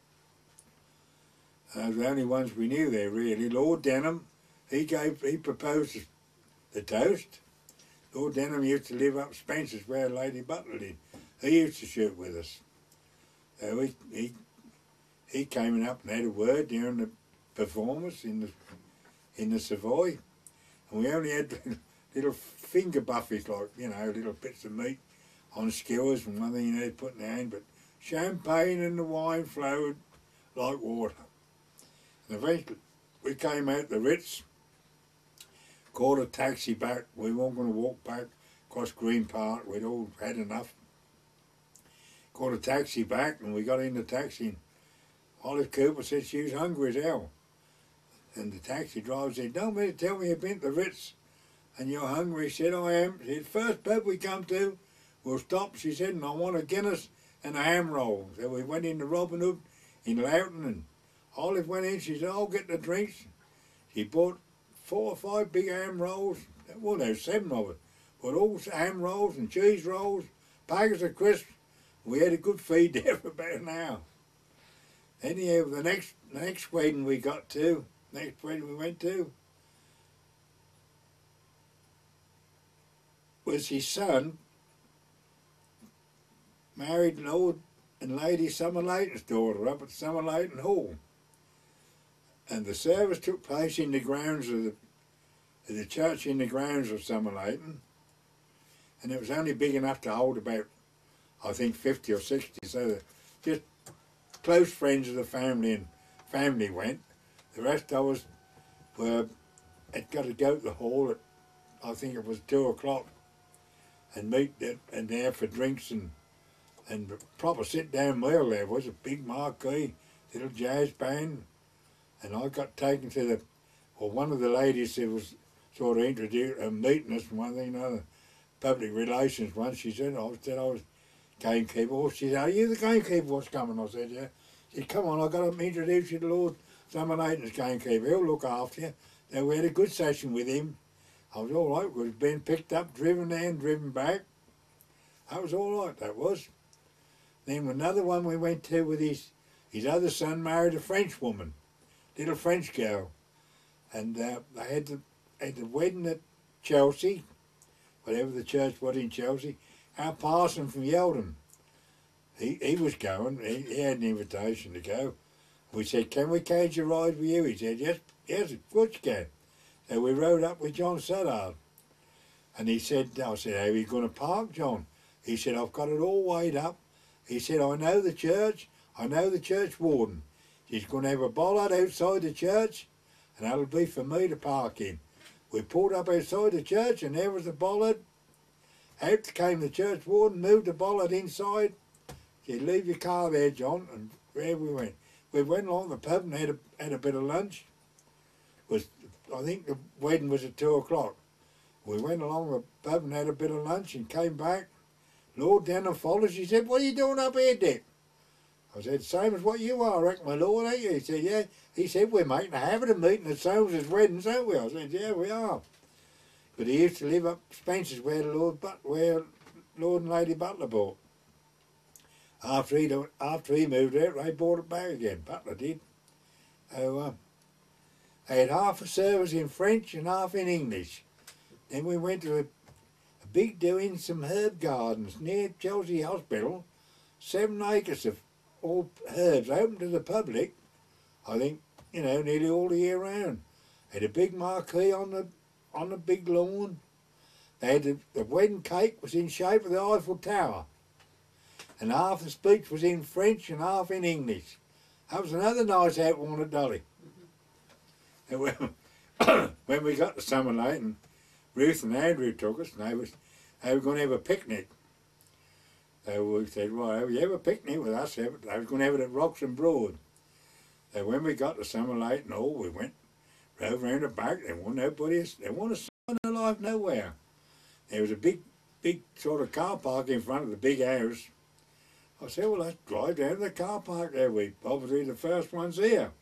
They were the only ones we knew there really. Lord Denham, he proposed the toast. Lord Denham used to live up Spencer's where Lady Butler did. He used to shoot with us. So he came up and had a word during the performance in the Savoy. And we only had little finger buffies, like, you know, little bits of meat on skewers and one thing you had to put in the hand, but champagne and the wine flowed like water. And eventually we came out the Ritz, called a taxi back. We weren't going to walk back across Green Park. We'd all had enough. Called a taxi back and we got in the taxi and Olive Cooper said she was hungry as hell. And the taxi driver said, don't mean to tell me you've been to the Ritz and you're hungry. She said, I am. She said, first pub we come to, we'll stop, she said, and I want a Guinness and a ham roll. So we went into Robin Hood in Loughton and Olive went in, she said, I'll get the drinks. She bought 4 or 5 big ham rolls, well there were 7 of it, but all ham rolls and cheese rolls, packets of crisps. We had a good feed there for about an hour. Anyhow, the next wedding we went to, was his son married Lord and Lady Somerleyton's daughter up at Somerleyton Hall. And the service took place in the grounds of the church in the grounds of Somerleyton. And it was only big enough to hold about, I think, 50 or 60. So just close friends of the family and family went. The rest of us where it got to go to the hall at, I think it was 2 o'clock, and meet in there for drinks and proper sit-down meal. There was a big marquee, little jazz band, and I got taken to the, well, one of the ladies who was sort of introduced, meeting us and one thing and another, public relations one, she said I was gamekeeper. Oh, she said, are you the gamekeeper what's coming? I said, yeah. She said, come on, I've got to introduce you to Lord Summer Leighton's gamekeeper. He'll look after you. Then we had a good session with him. I was all right. We was being picked up, driven there and driven back. That was all right, that was. Then another one we went to with his other son married a French woman, little French girl. And they had the wedding at Chelsea, whatever the church was in Chelsea. Our parson from Yeldon, he was going, he had an invitation to go. We said, can we catch a ride with you? He said, yes, of course you can. So we rode up with John Suddard. And I said, how are you going to park, John? He said, I've got it all weighed up. He said, I know the church warden. She's going to have a bollard outside the church, and that'll be for me to park in. We pulled up outside the church, and there was the bollard. Out came the church warden, moved the bollard inside. He said, leave your car there, John, and there we went. We went along the pub and had a bit of lunch. I think the wedding was at 2 o'clock. We went along the pub and had a bit of lunch and came back. Lord Denham followed us. He said, what are you doing up here, Dick? I said, same as what you are, I reckon, my lord, ain't you? He said, yeah. He said, we're making a habit of meeting at Soames's weddings, aren't we? I said, yeah, we are. But he used to live up Spencer's where Lord and Lady Butler bought. After he moved out, they bought it back again. Butler did. So, they had half a service in French and half in English. Then we went to a big doing, some herb gardens near Chelsea Hospital, 7 acres of all herbs open to the public, I think, you know, nearly all the year round. They had a big marquee on the big lawn. They had the wedding cake was in shape of the Eiffel Tower. And half the speech was in French and half in English. That was another nice out one at Dolly. And when we got to Summer Leighton, Ruth and Andrew took us, and they were going to have a picnic. So we said, well, have you have a picnic with us? They were going to have it at Roxham Broad. So when we got to Summer Leighton Hall, we drove round the back. There wasn't nobody, there wasn't a sign of life nowhere. There was a big sort of car park in front of the big house. I said, well, let's drive down to the car park there. We obviously the first ones here.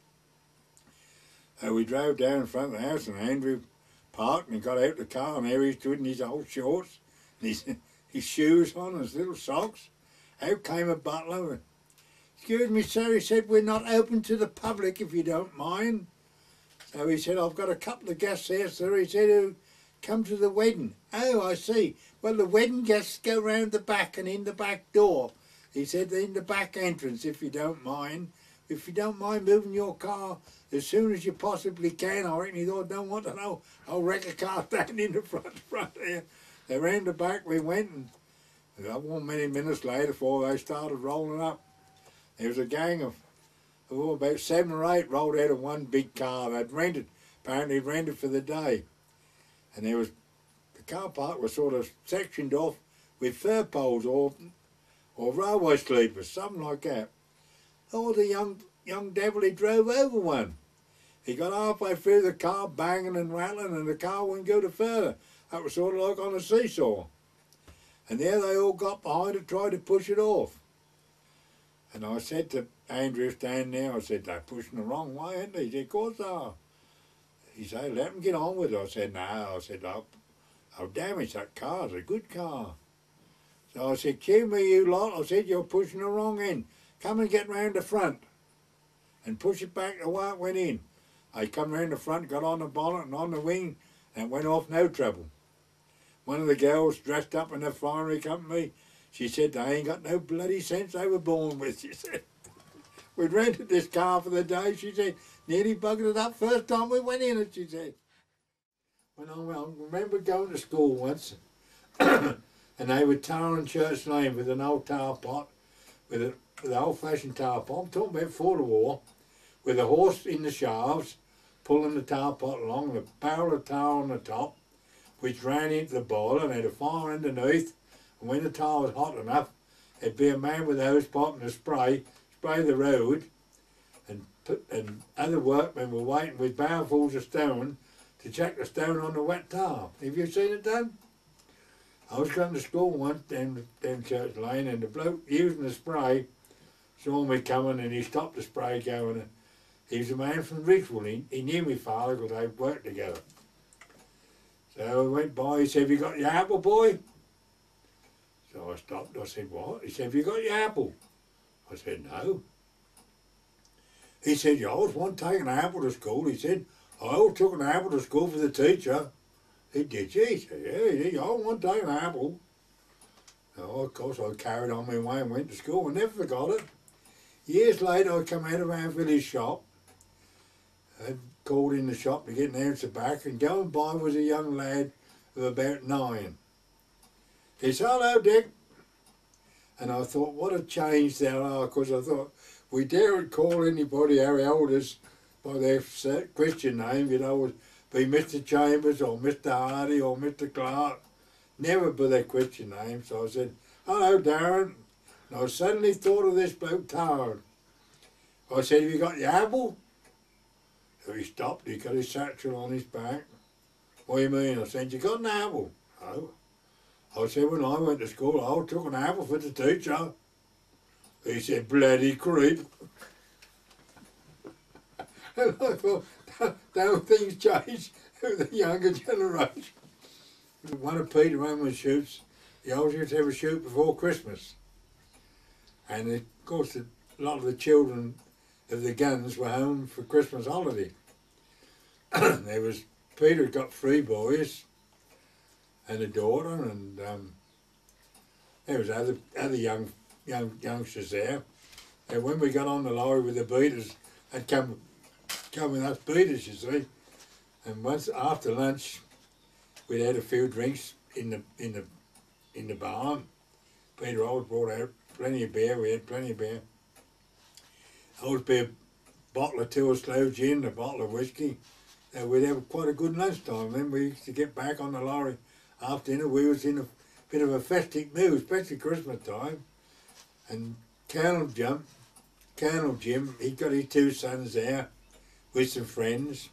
So we drove down in front of the house, and Andrew parked and got out the car, and there he stood in his old shorts, and his shoes on and his little socks. Out came a butler. Excuse me, sir, he said, we're not open to the public if you don't mind. So he said, I've got a couple of guests here, sir. He said, who come to the wedding. Oh, I see. Well, the wedding guests go round the back and in the back door. He said, in the back entrance, if you don't mind. If you don't mind moving your car as soon as you possibly can. I reckon he thought, don't want to know, I'll wreck a car standing in the front there. So round the back we went, and that wasn't many minutes later before they started rolling up. There was a gang of about 7 or 8 rolled out of one big car they'd rented, apparently rented for the day. And the car park was sort of sectioned off with fir poles or railway sleepers, something like that. Oh, the young devil, he drove over one. He got halfway through the car, banging and rattling, and the car wouldn't go no further. That was sort of like on a seesaw. And there they all got behind it, tried to push it off. And I said to Andrew standing there, I said, they're pushing the wrong way, aren't they? He said, of course they are. He said, let them get on with it. I said, no. I said, I'll damage that car. It's a good car. So I said, cue me, you lot. I said, you're pushing the wrong end. Come and get round the front and push it back the way it went in. I come round the front, got on the bonnet and on the wing, and went off no trouble. One of the girls dressed up in the finery company, she said, they ain't got no bloody sense they were born with, she said. We'd rented this car for the day, she said, nearly buggered it up first time we went in it, she said. When I remember going to school once, and they were tarring Church Lane with an old tar pot, with an old-fashioned tar pot, I'm talking about before the war, with a horse in the shafts, pulling the tar pot along, the barrel of tar on the top, which ran into the boiler and had a fire underneath. And when the tar was hot enough, there'd be a man with a hose pipe and a spray the road, and other workmen were waiting with barrelfuls of stone to check the stone on the wet tar. Have you seen it done? I was going to school once down Church Lane, and the bloke using the spray saw me coming, and he stopped the spray going. He was a man from Ridgewell. He knew my father because they worked together. So I went by, he said, "Have you got your apple, boy?" So I stopped, I said, "What?" He said, "Have you got your apple?" I said, "No." He said, "Yeah, I was one taking an apple to school." He said, "I always took an apple to school for the teacher." He did, you? He said, "Yeah, he did. I was one taking an apple." So of course I carried on my way and went to school. I never forgot it. Years later I come out of our village shop. I called in the shop to get an ounce of tobacco, and going by was a young lad of about 9. He said, "Hello, Dick." And I thought, what a change there are, because I thought, we daren't call anybody our elders by their Christian name, you know, would be Mr. Chambers or Mr. Hardy or Mr. Clark, never by their Christian name. So I said, "Hello, Darren." And I suddenly thought of this bloke, Tarn. I said, "Have you got your apple?" So he stopped, he got his satchel on his back. "What do you mean?" I said, "You got an apple?" "Oh." I said, "When I went to school, I took an apple for the teacher." He said, "Bloody creep." And I thought, don't things change with the younger generation? One of Peter Roman's shoots, he always used to have a shoot before Christmas. And of course, a lot of the children of the guns were home for Christmas holiday. There was, Peter got 3 boys and a daughter, and there was other youngsters there. And when we got on the lorry with the beaters, they'd come with us beaters, you see. And once after lunch, we'd had a few drinks in the barn. Peter always brought out plenty of beer. We had plenty of beer. Always be a bottle or 2 of sloe gin, a bottle of whiskey. We'd have quite a good lunchtime. Then we used to get back on the lorry after dinner. We was in a bit of a festive mood, especially Christmas time. And Colonel Jim, he got his 2 sons there with some friends.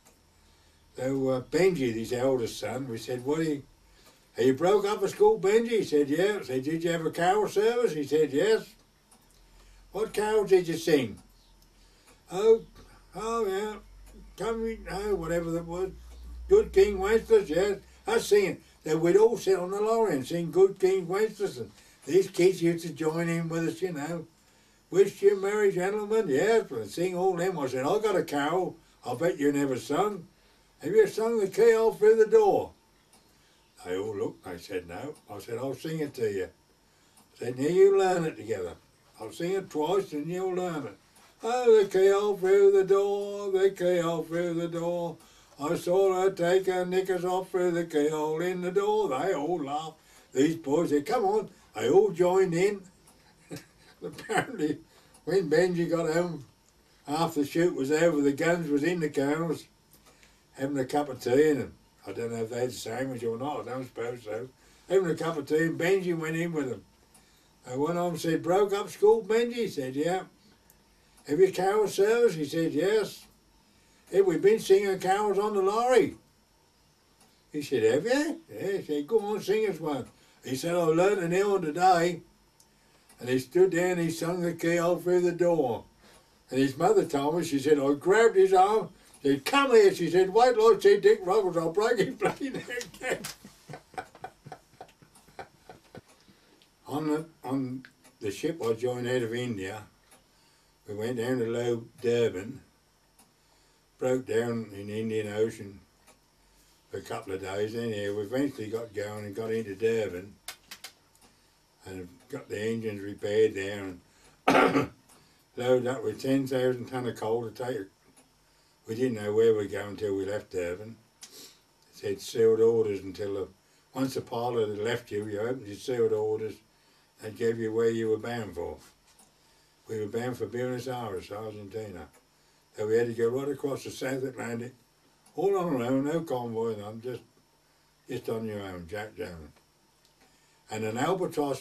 So Benji, his eldest son, we said, "What are you broke up at school, Benji?" He said, "Yeah." I said, "Did you have a carol service?" He said, "Yes." "What carols did you sing?" Oh yeah, whatever that was. Good King Wenceslas, yes. I sing it. We'd all sit on the lorry and sing Good King Wenceslas, and these kids used to join in with us, you know. "Wish you merry gentlemen," yes, but sing all them. I said, "I got a carol I bet you never sung. Have you sung the key all through the door?" They all looked, they said no. I said, "I'll sing it to you." I said, "Now you learn it together. I'll sing it twice and you'll learn it." "Oh, the key all through the door, the key all through the door. I saw her take her knickers off through the keyhole in the door." They all laughed. These boys said, "Come on." They all joined in. Apparently, when Benji got home, half the shoot was over, the guns was in the kennels, having a cup of tea, and I don't know if they had a sandwich or not, I don't suppose so. Having a cup of tea, and Benji went in with them. And one of them said, "Broke up school, Benji?" He said, "Yeah." "Have you carol service?" He said, "Yes." "Hey, we've been singing carols on the lorry." He said, "Have you?" "Yeah." He said, "Go on, sing us one." He said, "I learnt a new one today." And he stood there and he sung the key all through the door. And his mother told me, she said, I grabbed his arm, said, "Come here." She said, "Wait till I see Dick Ruggles, I'll break his bloody neck." On the ship I joined out of India, we went down to Low Durban, broke down in the Indian Ocean for a couple of days. Anyhow, we eventually got going and got into Durban and got the engines repaired there and loaded up with 10,000 tonne of coal to take it. We didn't know where we were going until we left Durban. It said sealed orders until once the pilot had left you, you opened your sealed orders and gave you where you were bound for. We were bound for Buenos Aires, Argentina. So we had to go right across the South Atlantic, all on our own, no convoy, none, just on your own, Jack Jones. And an albatross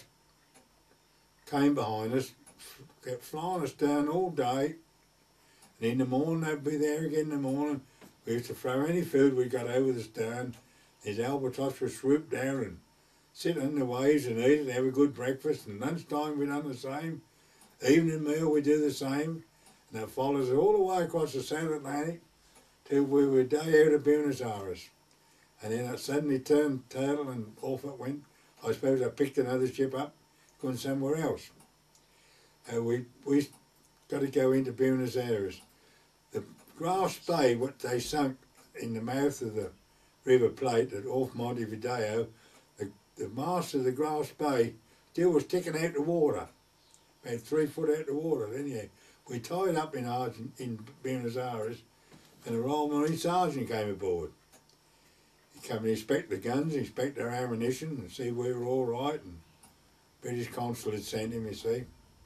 came behind us, kept flying us down all day, and in the morning they'd be there again in the morning. We used to throw any food we got over the stern. His albatross would swoop down and sit on the waves and eat and have a good breakfast, and lunchtime we done the same. Evening meal we do the same, and that follows us all the way across the South Atlantic till we were a day out of Buenos Aires. And then it suddenly turned turtle and off it went. I suppose I picked another ship up, going somewhere else. We got to go into Buenos Aires. The Grass Bay, what they sunk in the mouth of the River Plate at off Montevideo, the mast of the Grass Bay still was sticking out the water, about 3 foot out the water. Anyhow, we tied up in Buenos Aires, and the Royal Marine Sergeant came aboard. He came and inspect the guns, inspect our ammunition, and see we were all right. And British consul had sent him, you see.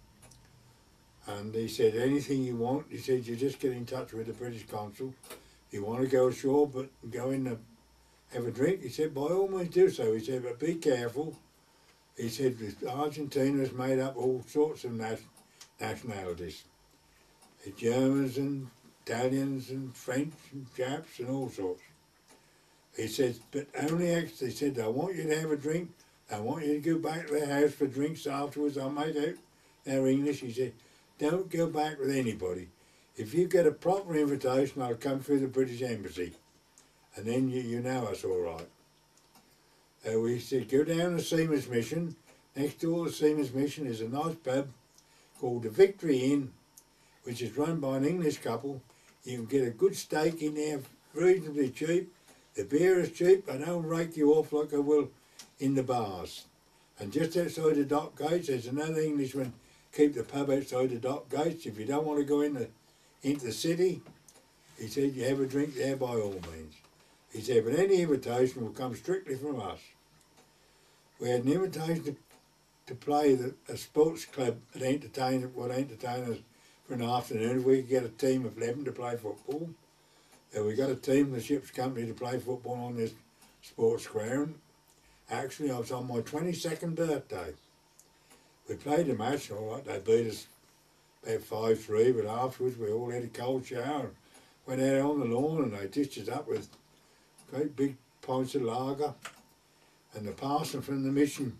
And he said, anything you want, he said, you just get in touch with the British consul. If you want to go ashore, but go in and have a drink, he said, by all means do so. He said, but be careful. He said, Argentina is made up all sorts of nationalities. The Germans and Italians and French and Japs and all sorts. He said, but only he said, I want you to have a drink. I want you to go back to the house for drinks afterwards. I'll make out they're English. He said, don't go back with anybody. If you get a proper invitation, I'll come through the British Embassy. And then you know us all right. We said, go down to Seaman's Mission. Next door to Seaman's Mission is a nice pub called the Victory Inn, which is run by an English couple. You can get a good steak in there, reasonably cheap. The beer is cheap. I don't rake you off like I will in the bars. And just outside the dock gates, there's another Englishman keep the pub outside the dock gates. If you don't want to go into the city, he said, you have a drink there by all means. He said, but any invitation will come strictly from us. We had an invitation to play a sports club that would entertain us for an afternoon if we could get a team of 11 to play football. We got a team of the ship's company to play football on this sports ground. Actually, I was on my 22nd birthday. We played the match, all right, they beat us about 5-3, but afterwards we all had a cold shower and went out on the lawn, and they dished us up with great big pints of lager. And the parson from the mission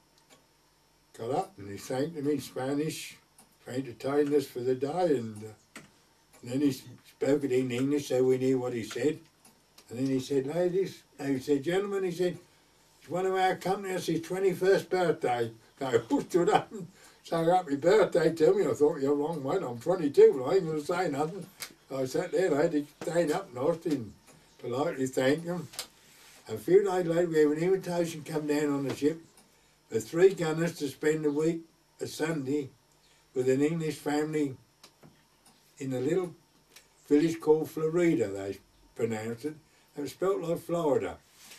got up and he thanked them in Spanish for entertaining us for the day, and then he spoke it in English so we knew what he said. And then he said, ladies, he said, gentlemen, he said, it's one of our company, it's his 21st birthday. I all stood up and sang happy birthday to me. I thought, you're wrong, mate, I'm 22, but I ain't going to say nothing. I sat there and I had to stand up and politely thank them. A few days later, we have an invitation come down on the ship for 3 gunners to spend a week, a Sunday, with an English family in a little village called Florida, they pronounced it. It was spelt like Florida.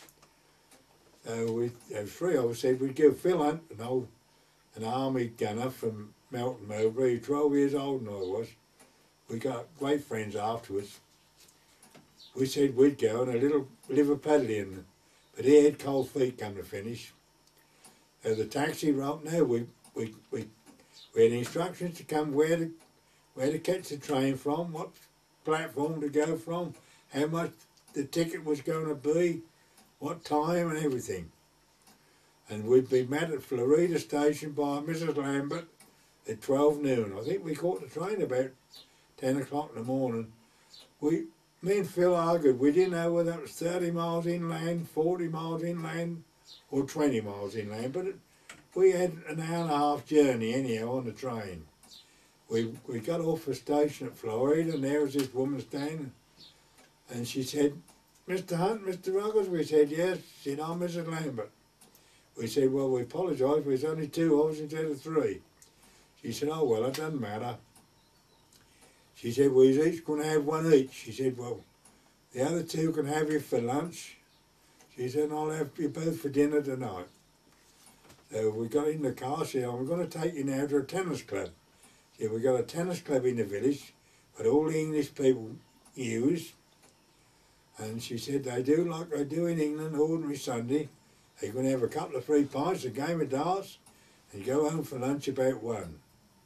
We 3 of us said we'd give Phil Hunt, an army gunner from Melton Mowbray, 12 years older than I was. We got great friends afterwards. We said we'd go on a little Liverpudlian, but he had cold feet come to finish. The taxi route now, we had instructions to come where to catch the train from, what platform to go from, how much the ticket was going to be, what time and everything. And we'd be met at Florida Station by Mrs. Lambert at 12 noon. I think we caught the train about 10 o'clock in the morning. Me and Phil argued, we didn't know whether it was 30 miles inland, 40 miles inland, or 20 miles inland, but we had an hour and a half journey anyhow on the train. We got off the station at Florida, and there was this woman standing, and she said, Mr. Hunt, Mr. Ruggles? We said, yes. She said, I'm Mrs. Lambert. We said, well, we apologise, there's only 2 of us instead of 3. She said, oh, well, it doesn't matter. She said, we're each going to have 1 each. She said, well, the other 2 can have you for lunch. She said, I'll have you both for dinner tonight. So we got in the car. She said, we're going to take you now to a tennis club. She said, we got a tennis club in the village. but all the English people use. And she said they do like they do in England, ordinary Sunday. They're going to have a couple of 3 pints, a game of darts, and go home for lunch about 1.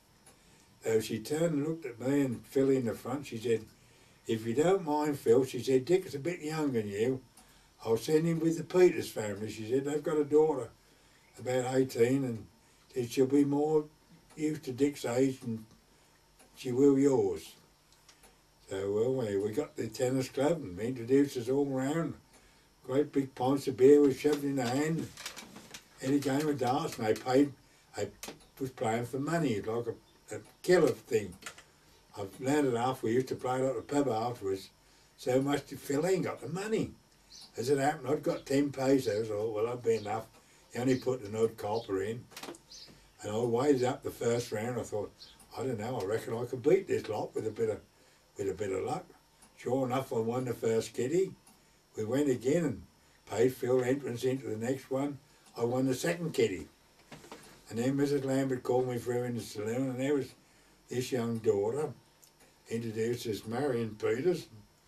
So she turned and looked at me and Phil in the front. She said, if you don't mind, Phil, she said, Dick's a bit younger than you. I'll send him with the Peters family. She said, they've got a daughter, about 18, and said she'll be more used to Dick's age than she will yours. So, well, we got the tennis club and introduced us all round. Great big pints of beer was shoved in the hand. Had a game of darts, and I was playing for money, like a killer thing. I've learned it off. We used to play it at the pub afterwards. So much to Phil ain't got the money. As it happened, I'd got 10 pesos. I thought, well, that'd be enough. He only put an odd copper in. And I waited up the first round. I thought, I don't know, I reckon I could beat this lot with a bit of luck. Sure enough, I won the first kitty. We went again and paid Phil entrance into the next one. I won the second kitty. And then Mrs. Lambert called me through in the saloon, and there was this young daughter, introduced as Marion Peters.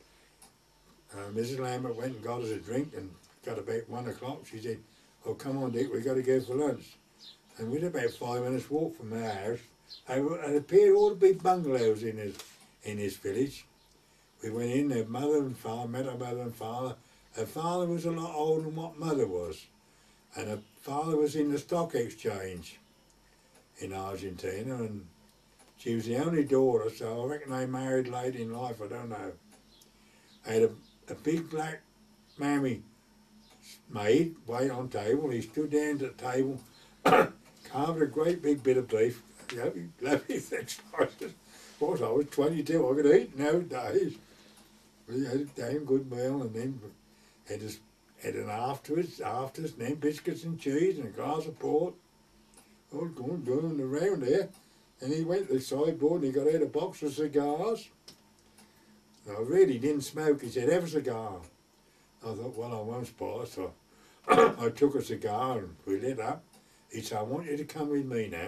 Mrs. Lambert went and got us a drink, and got about 1 o'clock. She said, oh, come on, Dick, we've got to go for lunch. And we'd about 5 minutes walk from our house. It appeared all to be bungalows in this village. We went in, their mother and father, met her mother and father. Her father was a lot older than what mother was. And her father was in the stock exchange in Argentina, and she was the only daughter, so I reckon they married late in life, I don't know. I had a big black mammy maid wait on table. He stood down to the table, carved a great big bit of beef, lovely thick slices. Of course, I was 22, I could eat nowadays. We had a damn good meal, and then had an afters, and then biscuits and cheese and a glass of port. All going around there. And he went to the sideboard and he got out a box of cigars. And I really didn't smoke. He said, have a cigar. I thought, well, I won't spoil it. So I took a cigar and we lit up. He said, I want you to come with me now.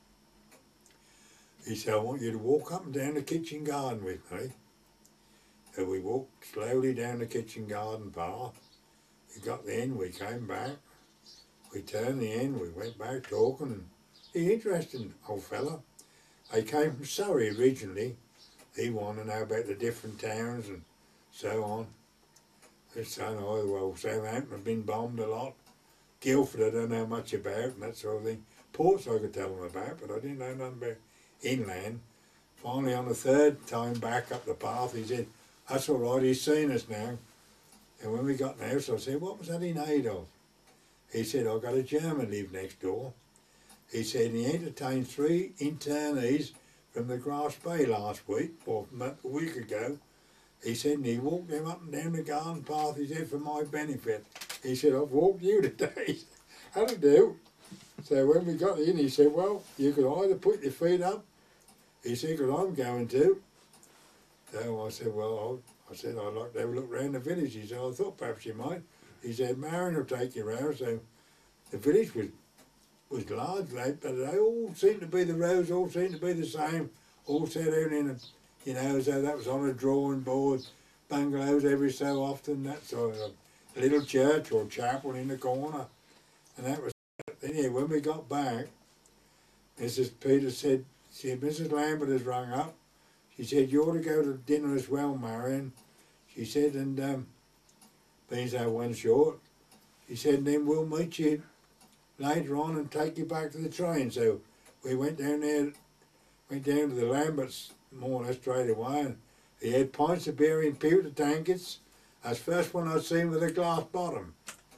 He said, I want you to walk up and down the kitchen garden with me. So we walked slowly down the kitchen garden path. We got the end, we came back. We turned the end, we went back talking, and he's interesting, old fella. They came from Surrey originally. He wanted to know about the different towns and so on. His son, well, Southampton had been bombed a lot. Guildford I don't know much about and that sort of thing. Ports I could tell them about, but I didn't know nothing about inland. Finally, on the 3rd time back up the path, he said, that's all right, he's seen us now. And when we got in the house, I said, what was that in aid of? He said, I got a German live next door. He said, he entertained 3 internees from the Grass Bay last week, or a week ago. He said, and he walked them up and down the garden path, he said, for my benefit. He said, I've walked you today. How to do? So when we got in, he said, well, you could either put your feet up. He said, because I'm going to. So I said, well, I'd like to have a look round the village. He said, I thought perhaps you might. He said, Marion will take you round. So the village was large, but they all seemed to be, the roads all seemed to be the same, all set out in a, as though that was on a drawing board, bungalows every so often, that sort of a little church or chapel in the corner. And that was it. Anyway, when we got back, Mrs. Peters said, Mrs. Lambert has rung up. She said, you ought to go to dinner as well, Marion. She said, and being so one short, she said, and then we'll meet you later on and take you back to the train. So we went down there, went down to the Lamberts more or less straight away, and he had pints of beer in pewter tankards. That's the first one I'd seen with a glass bottom.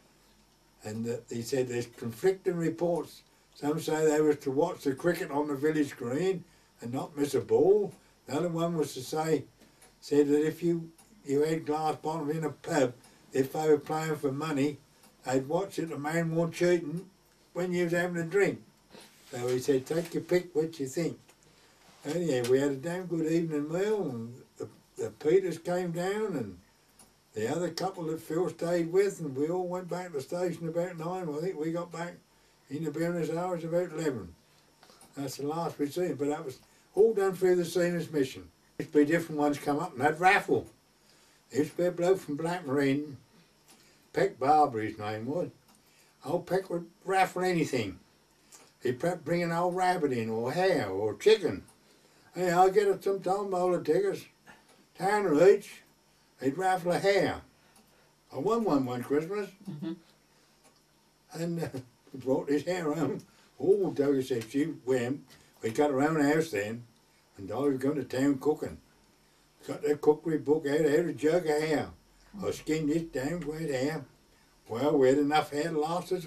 And he said there's conflicting reports. Some say they was to watch the cricket on the village green and not miss a ball. The other one was to said that if you had glass bottoms in a pub, if they were playing for money, they'd watch it, the man wasn't cheating when you was having a drink. So he said, take your pick what you think. Anyway, we had a damn good evening meal, and the Peters came down, and the other couple that Phil stayed with, and we all went back to the station about 9. I think we got back in the business hours about 11. That's the last we'd seen, but that was all done through the Seamen's Mission. Used to be different ones come up and had raffle. There used to be a bloke from Blackmarine, Peck Barber his name was. Old Peck would raffle anything. He'd perhaps bring an old rabbit in, or hare, or chicken. Hey, I'll get us some tombola tickets. Tanner each. He'd raffle a hare. I won one Christmas. And brought his hare home. Oh, Dougie said she went. We got her own house then. And I was going to town cooking. Got the cookery book out, had a jug of hare. I skinned this damn great hare. Well, we had enough hare to last us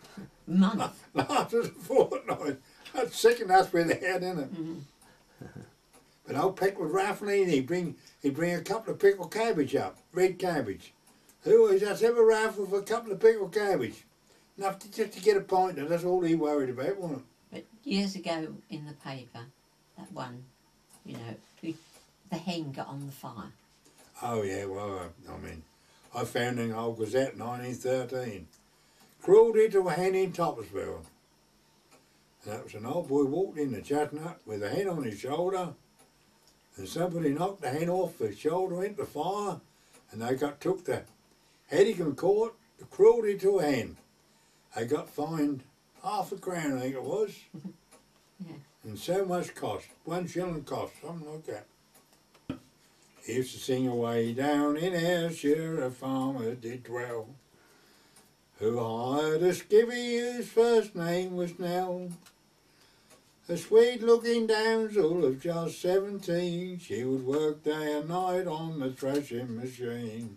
a fortnight. That's sicking us with the hare, didn't it? But old Peck was raffling. He'd bring a couple of pickled cabbage up, red cabbage. Who has us ever raffled for a couple of pickled cabbage? Enough just to get a pint, and that's all he worried about, wasn't it? But years ago in the paper, that one, you know, the hen got on the fire. Oh yeah, well, I mean, I found in old Gazette 1913. Cruelty to a hen in Topsville. And that was an old boy walked in the chestnut with a hen on his shoulder, and somebody knocked the hen off the shoulder into the fire, and they took the Headingham Court for cruelty to a hen. They got fined £half a crown, I think it was. Yeah. And so much cost, 1 shilling cost, something like that. He used to sing away down in Ayrshire, a farmer did dwell, who hired a skivvy whose first name was Nell. A sweet-looking damsel of just 17, she would work day and night on the threshing machine.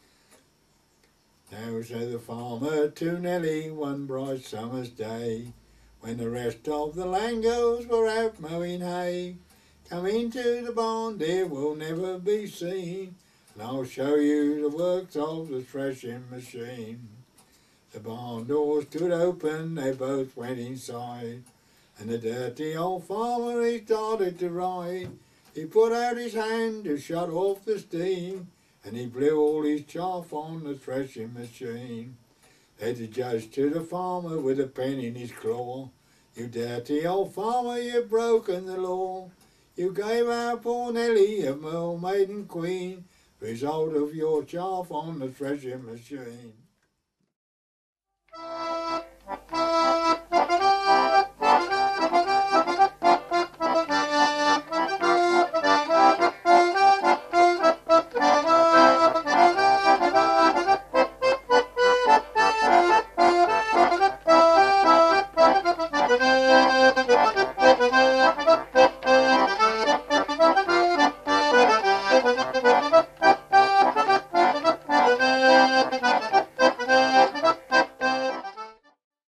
Now said the farmer to Nelly one bright summer's day, when the rest of the Langos were out mowing hay, come into the barn, dear, we'll never be seen, and I'll show you the works of the threshing machine. The barn doors stood open, they both went inside, and the dirty old farmer, he started to ride. He put out his hand to shut off the steam, and he blew all his chaff on the threshing machine. Said the judge to the farmer with a pen in his claw, you dirty old farmer, you've broken the law. You gave our poor Nelly, a well maiden queen, result of your chaff on the threshing machine.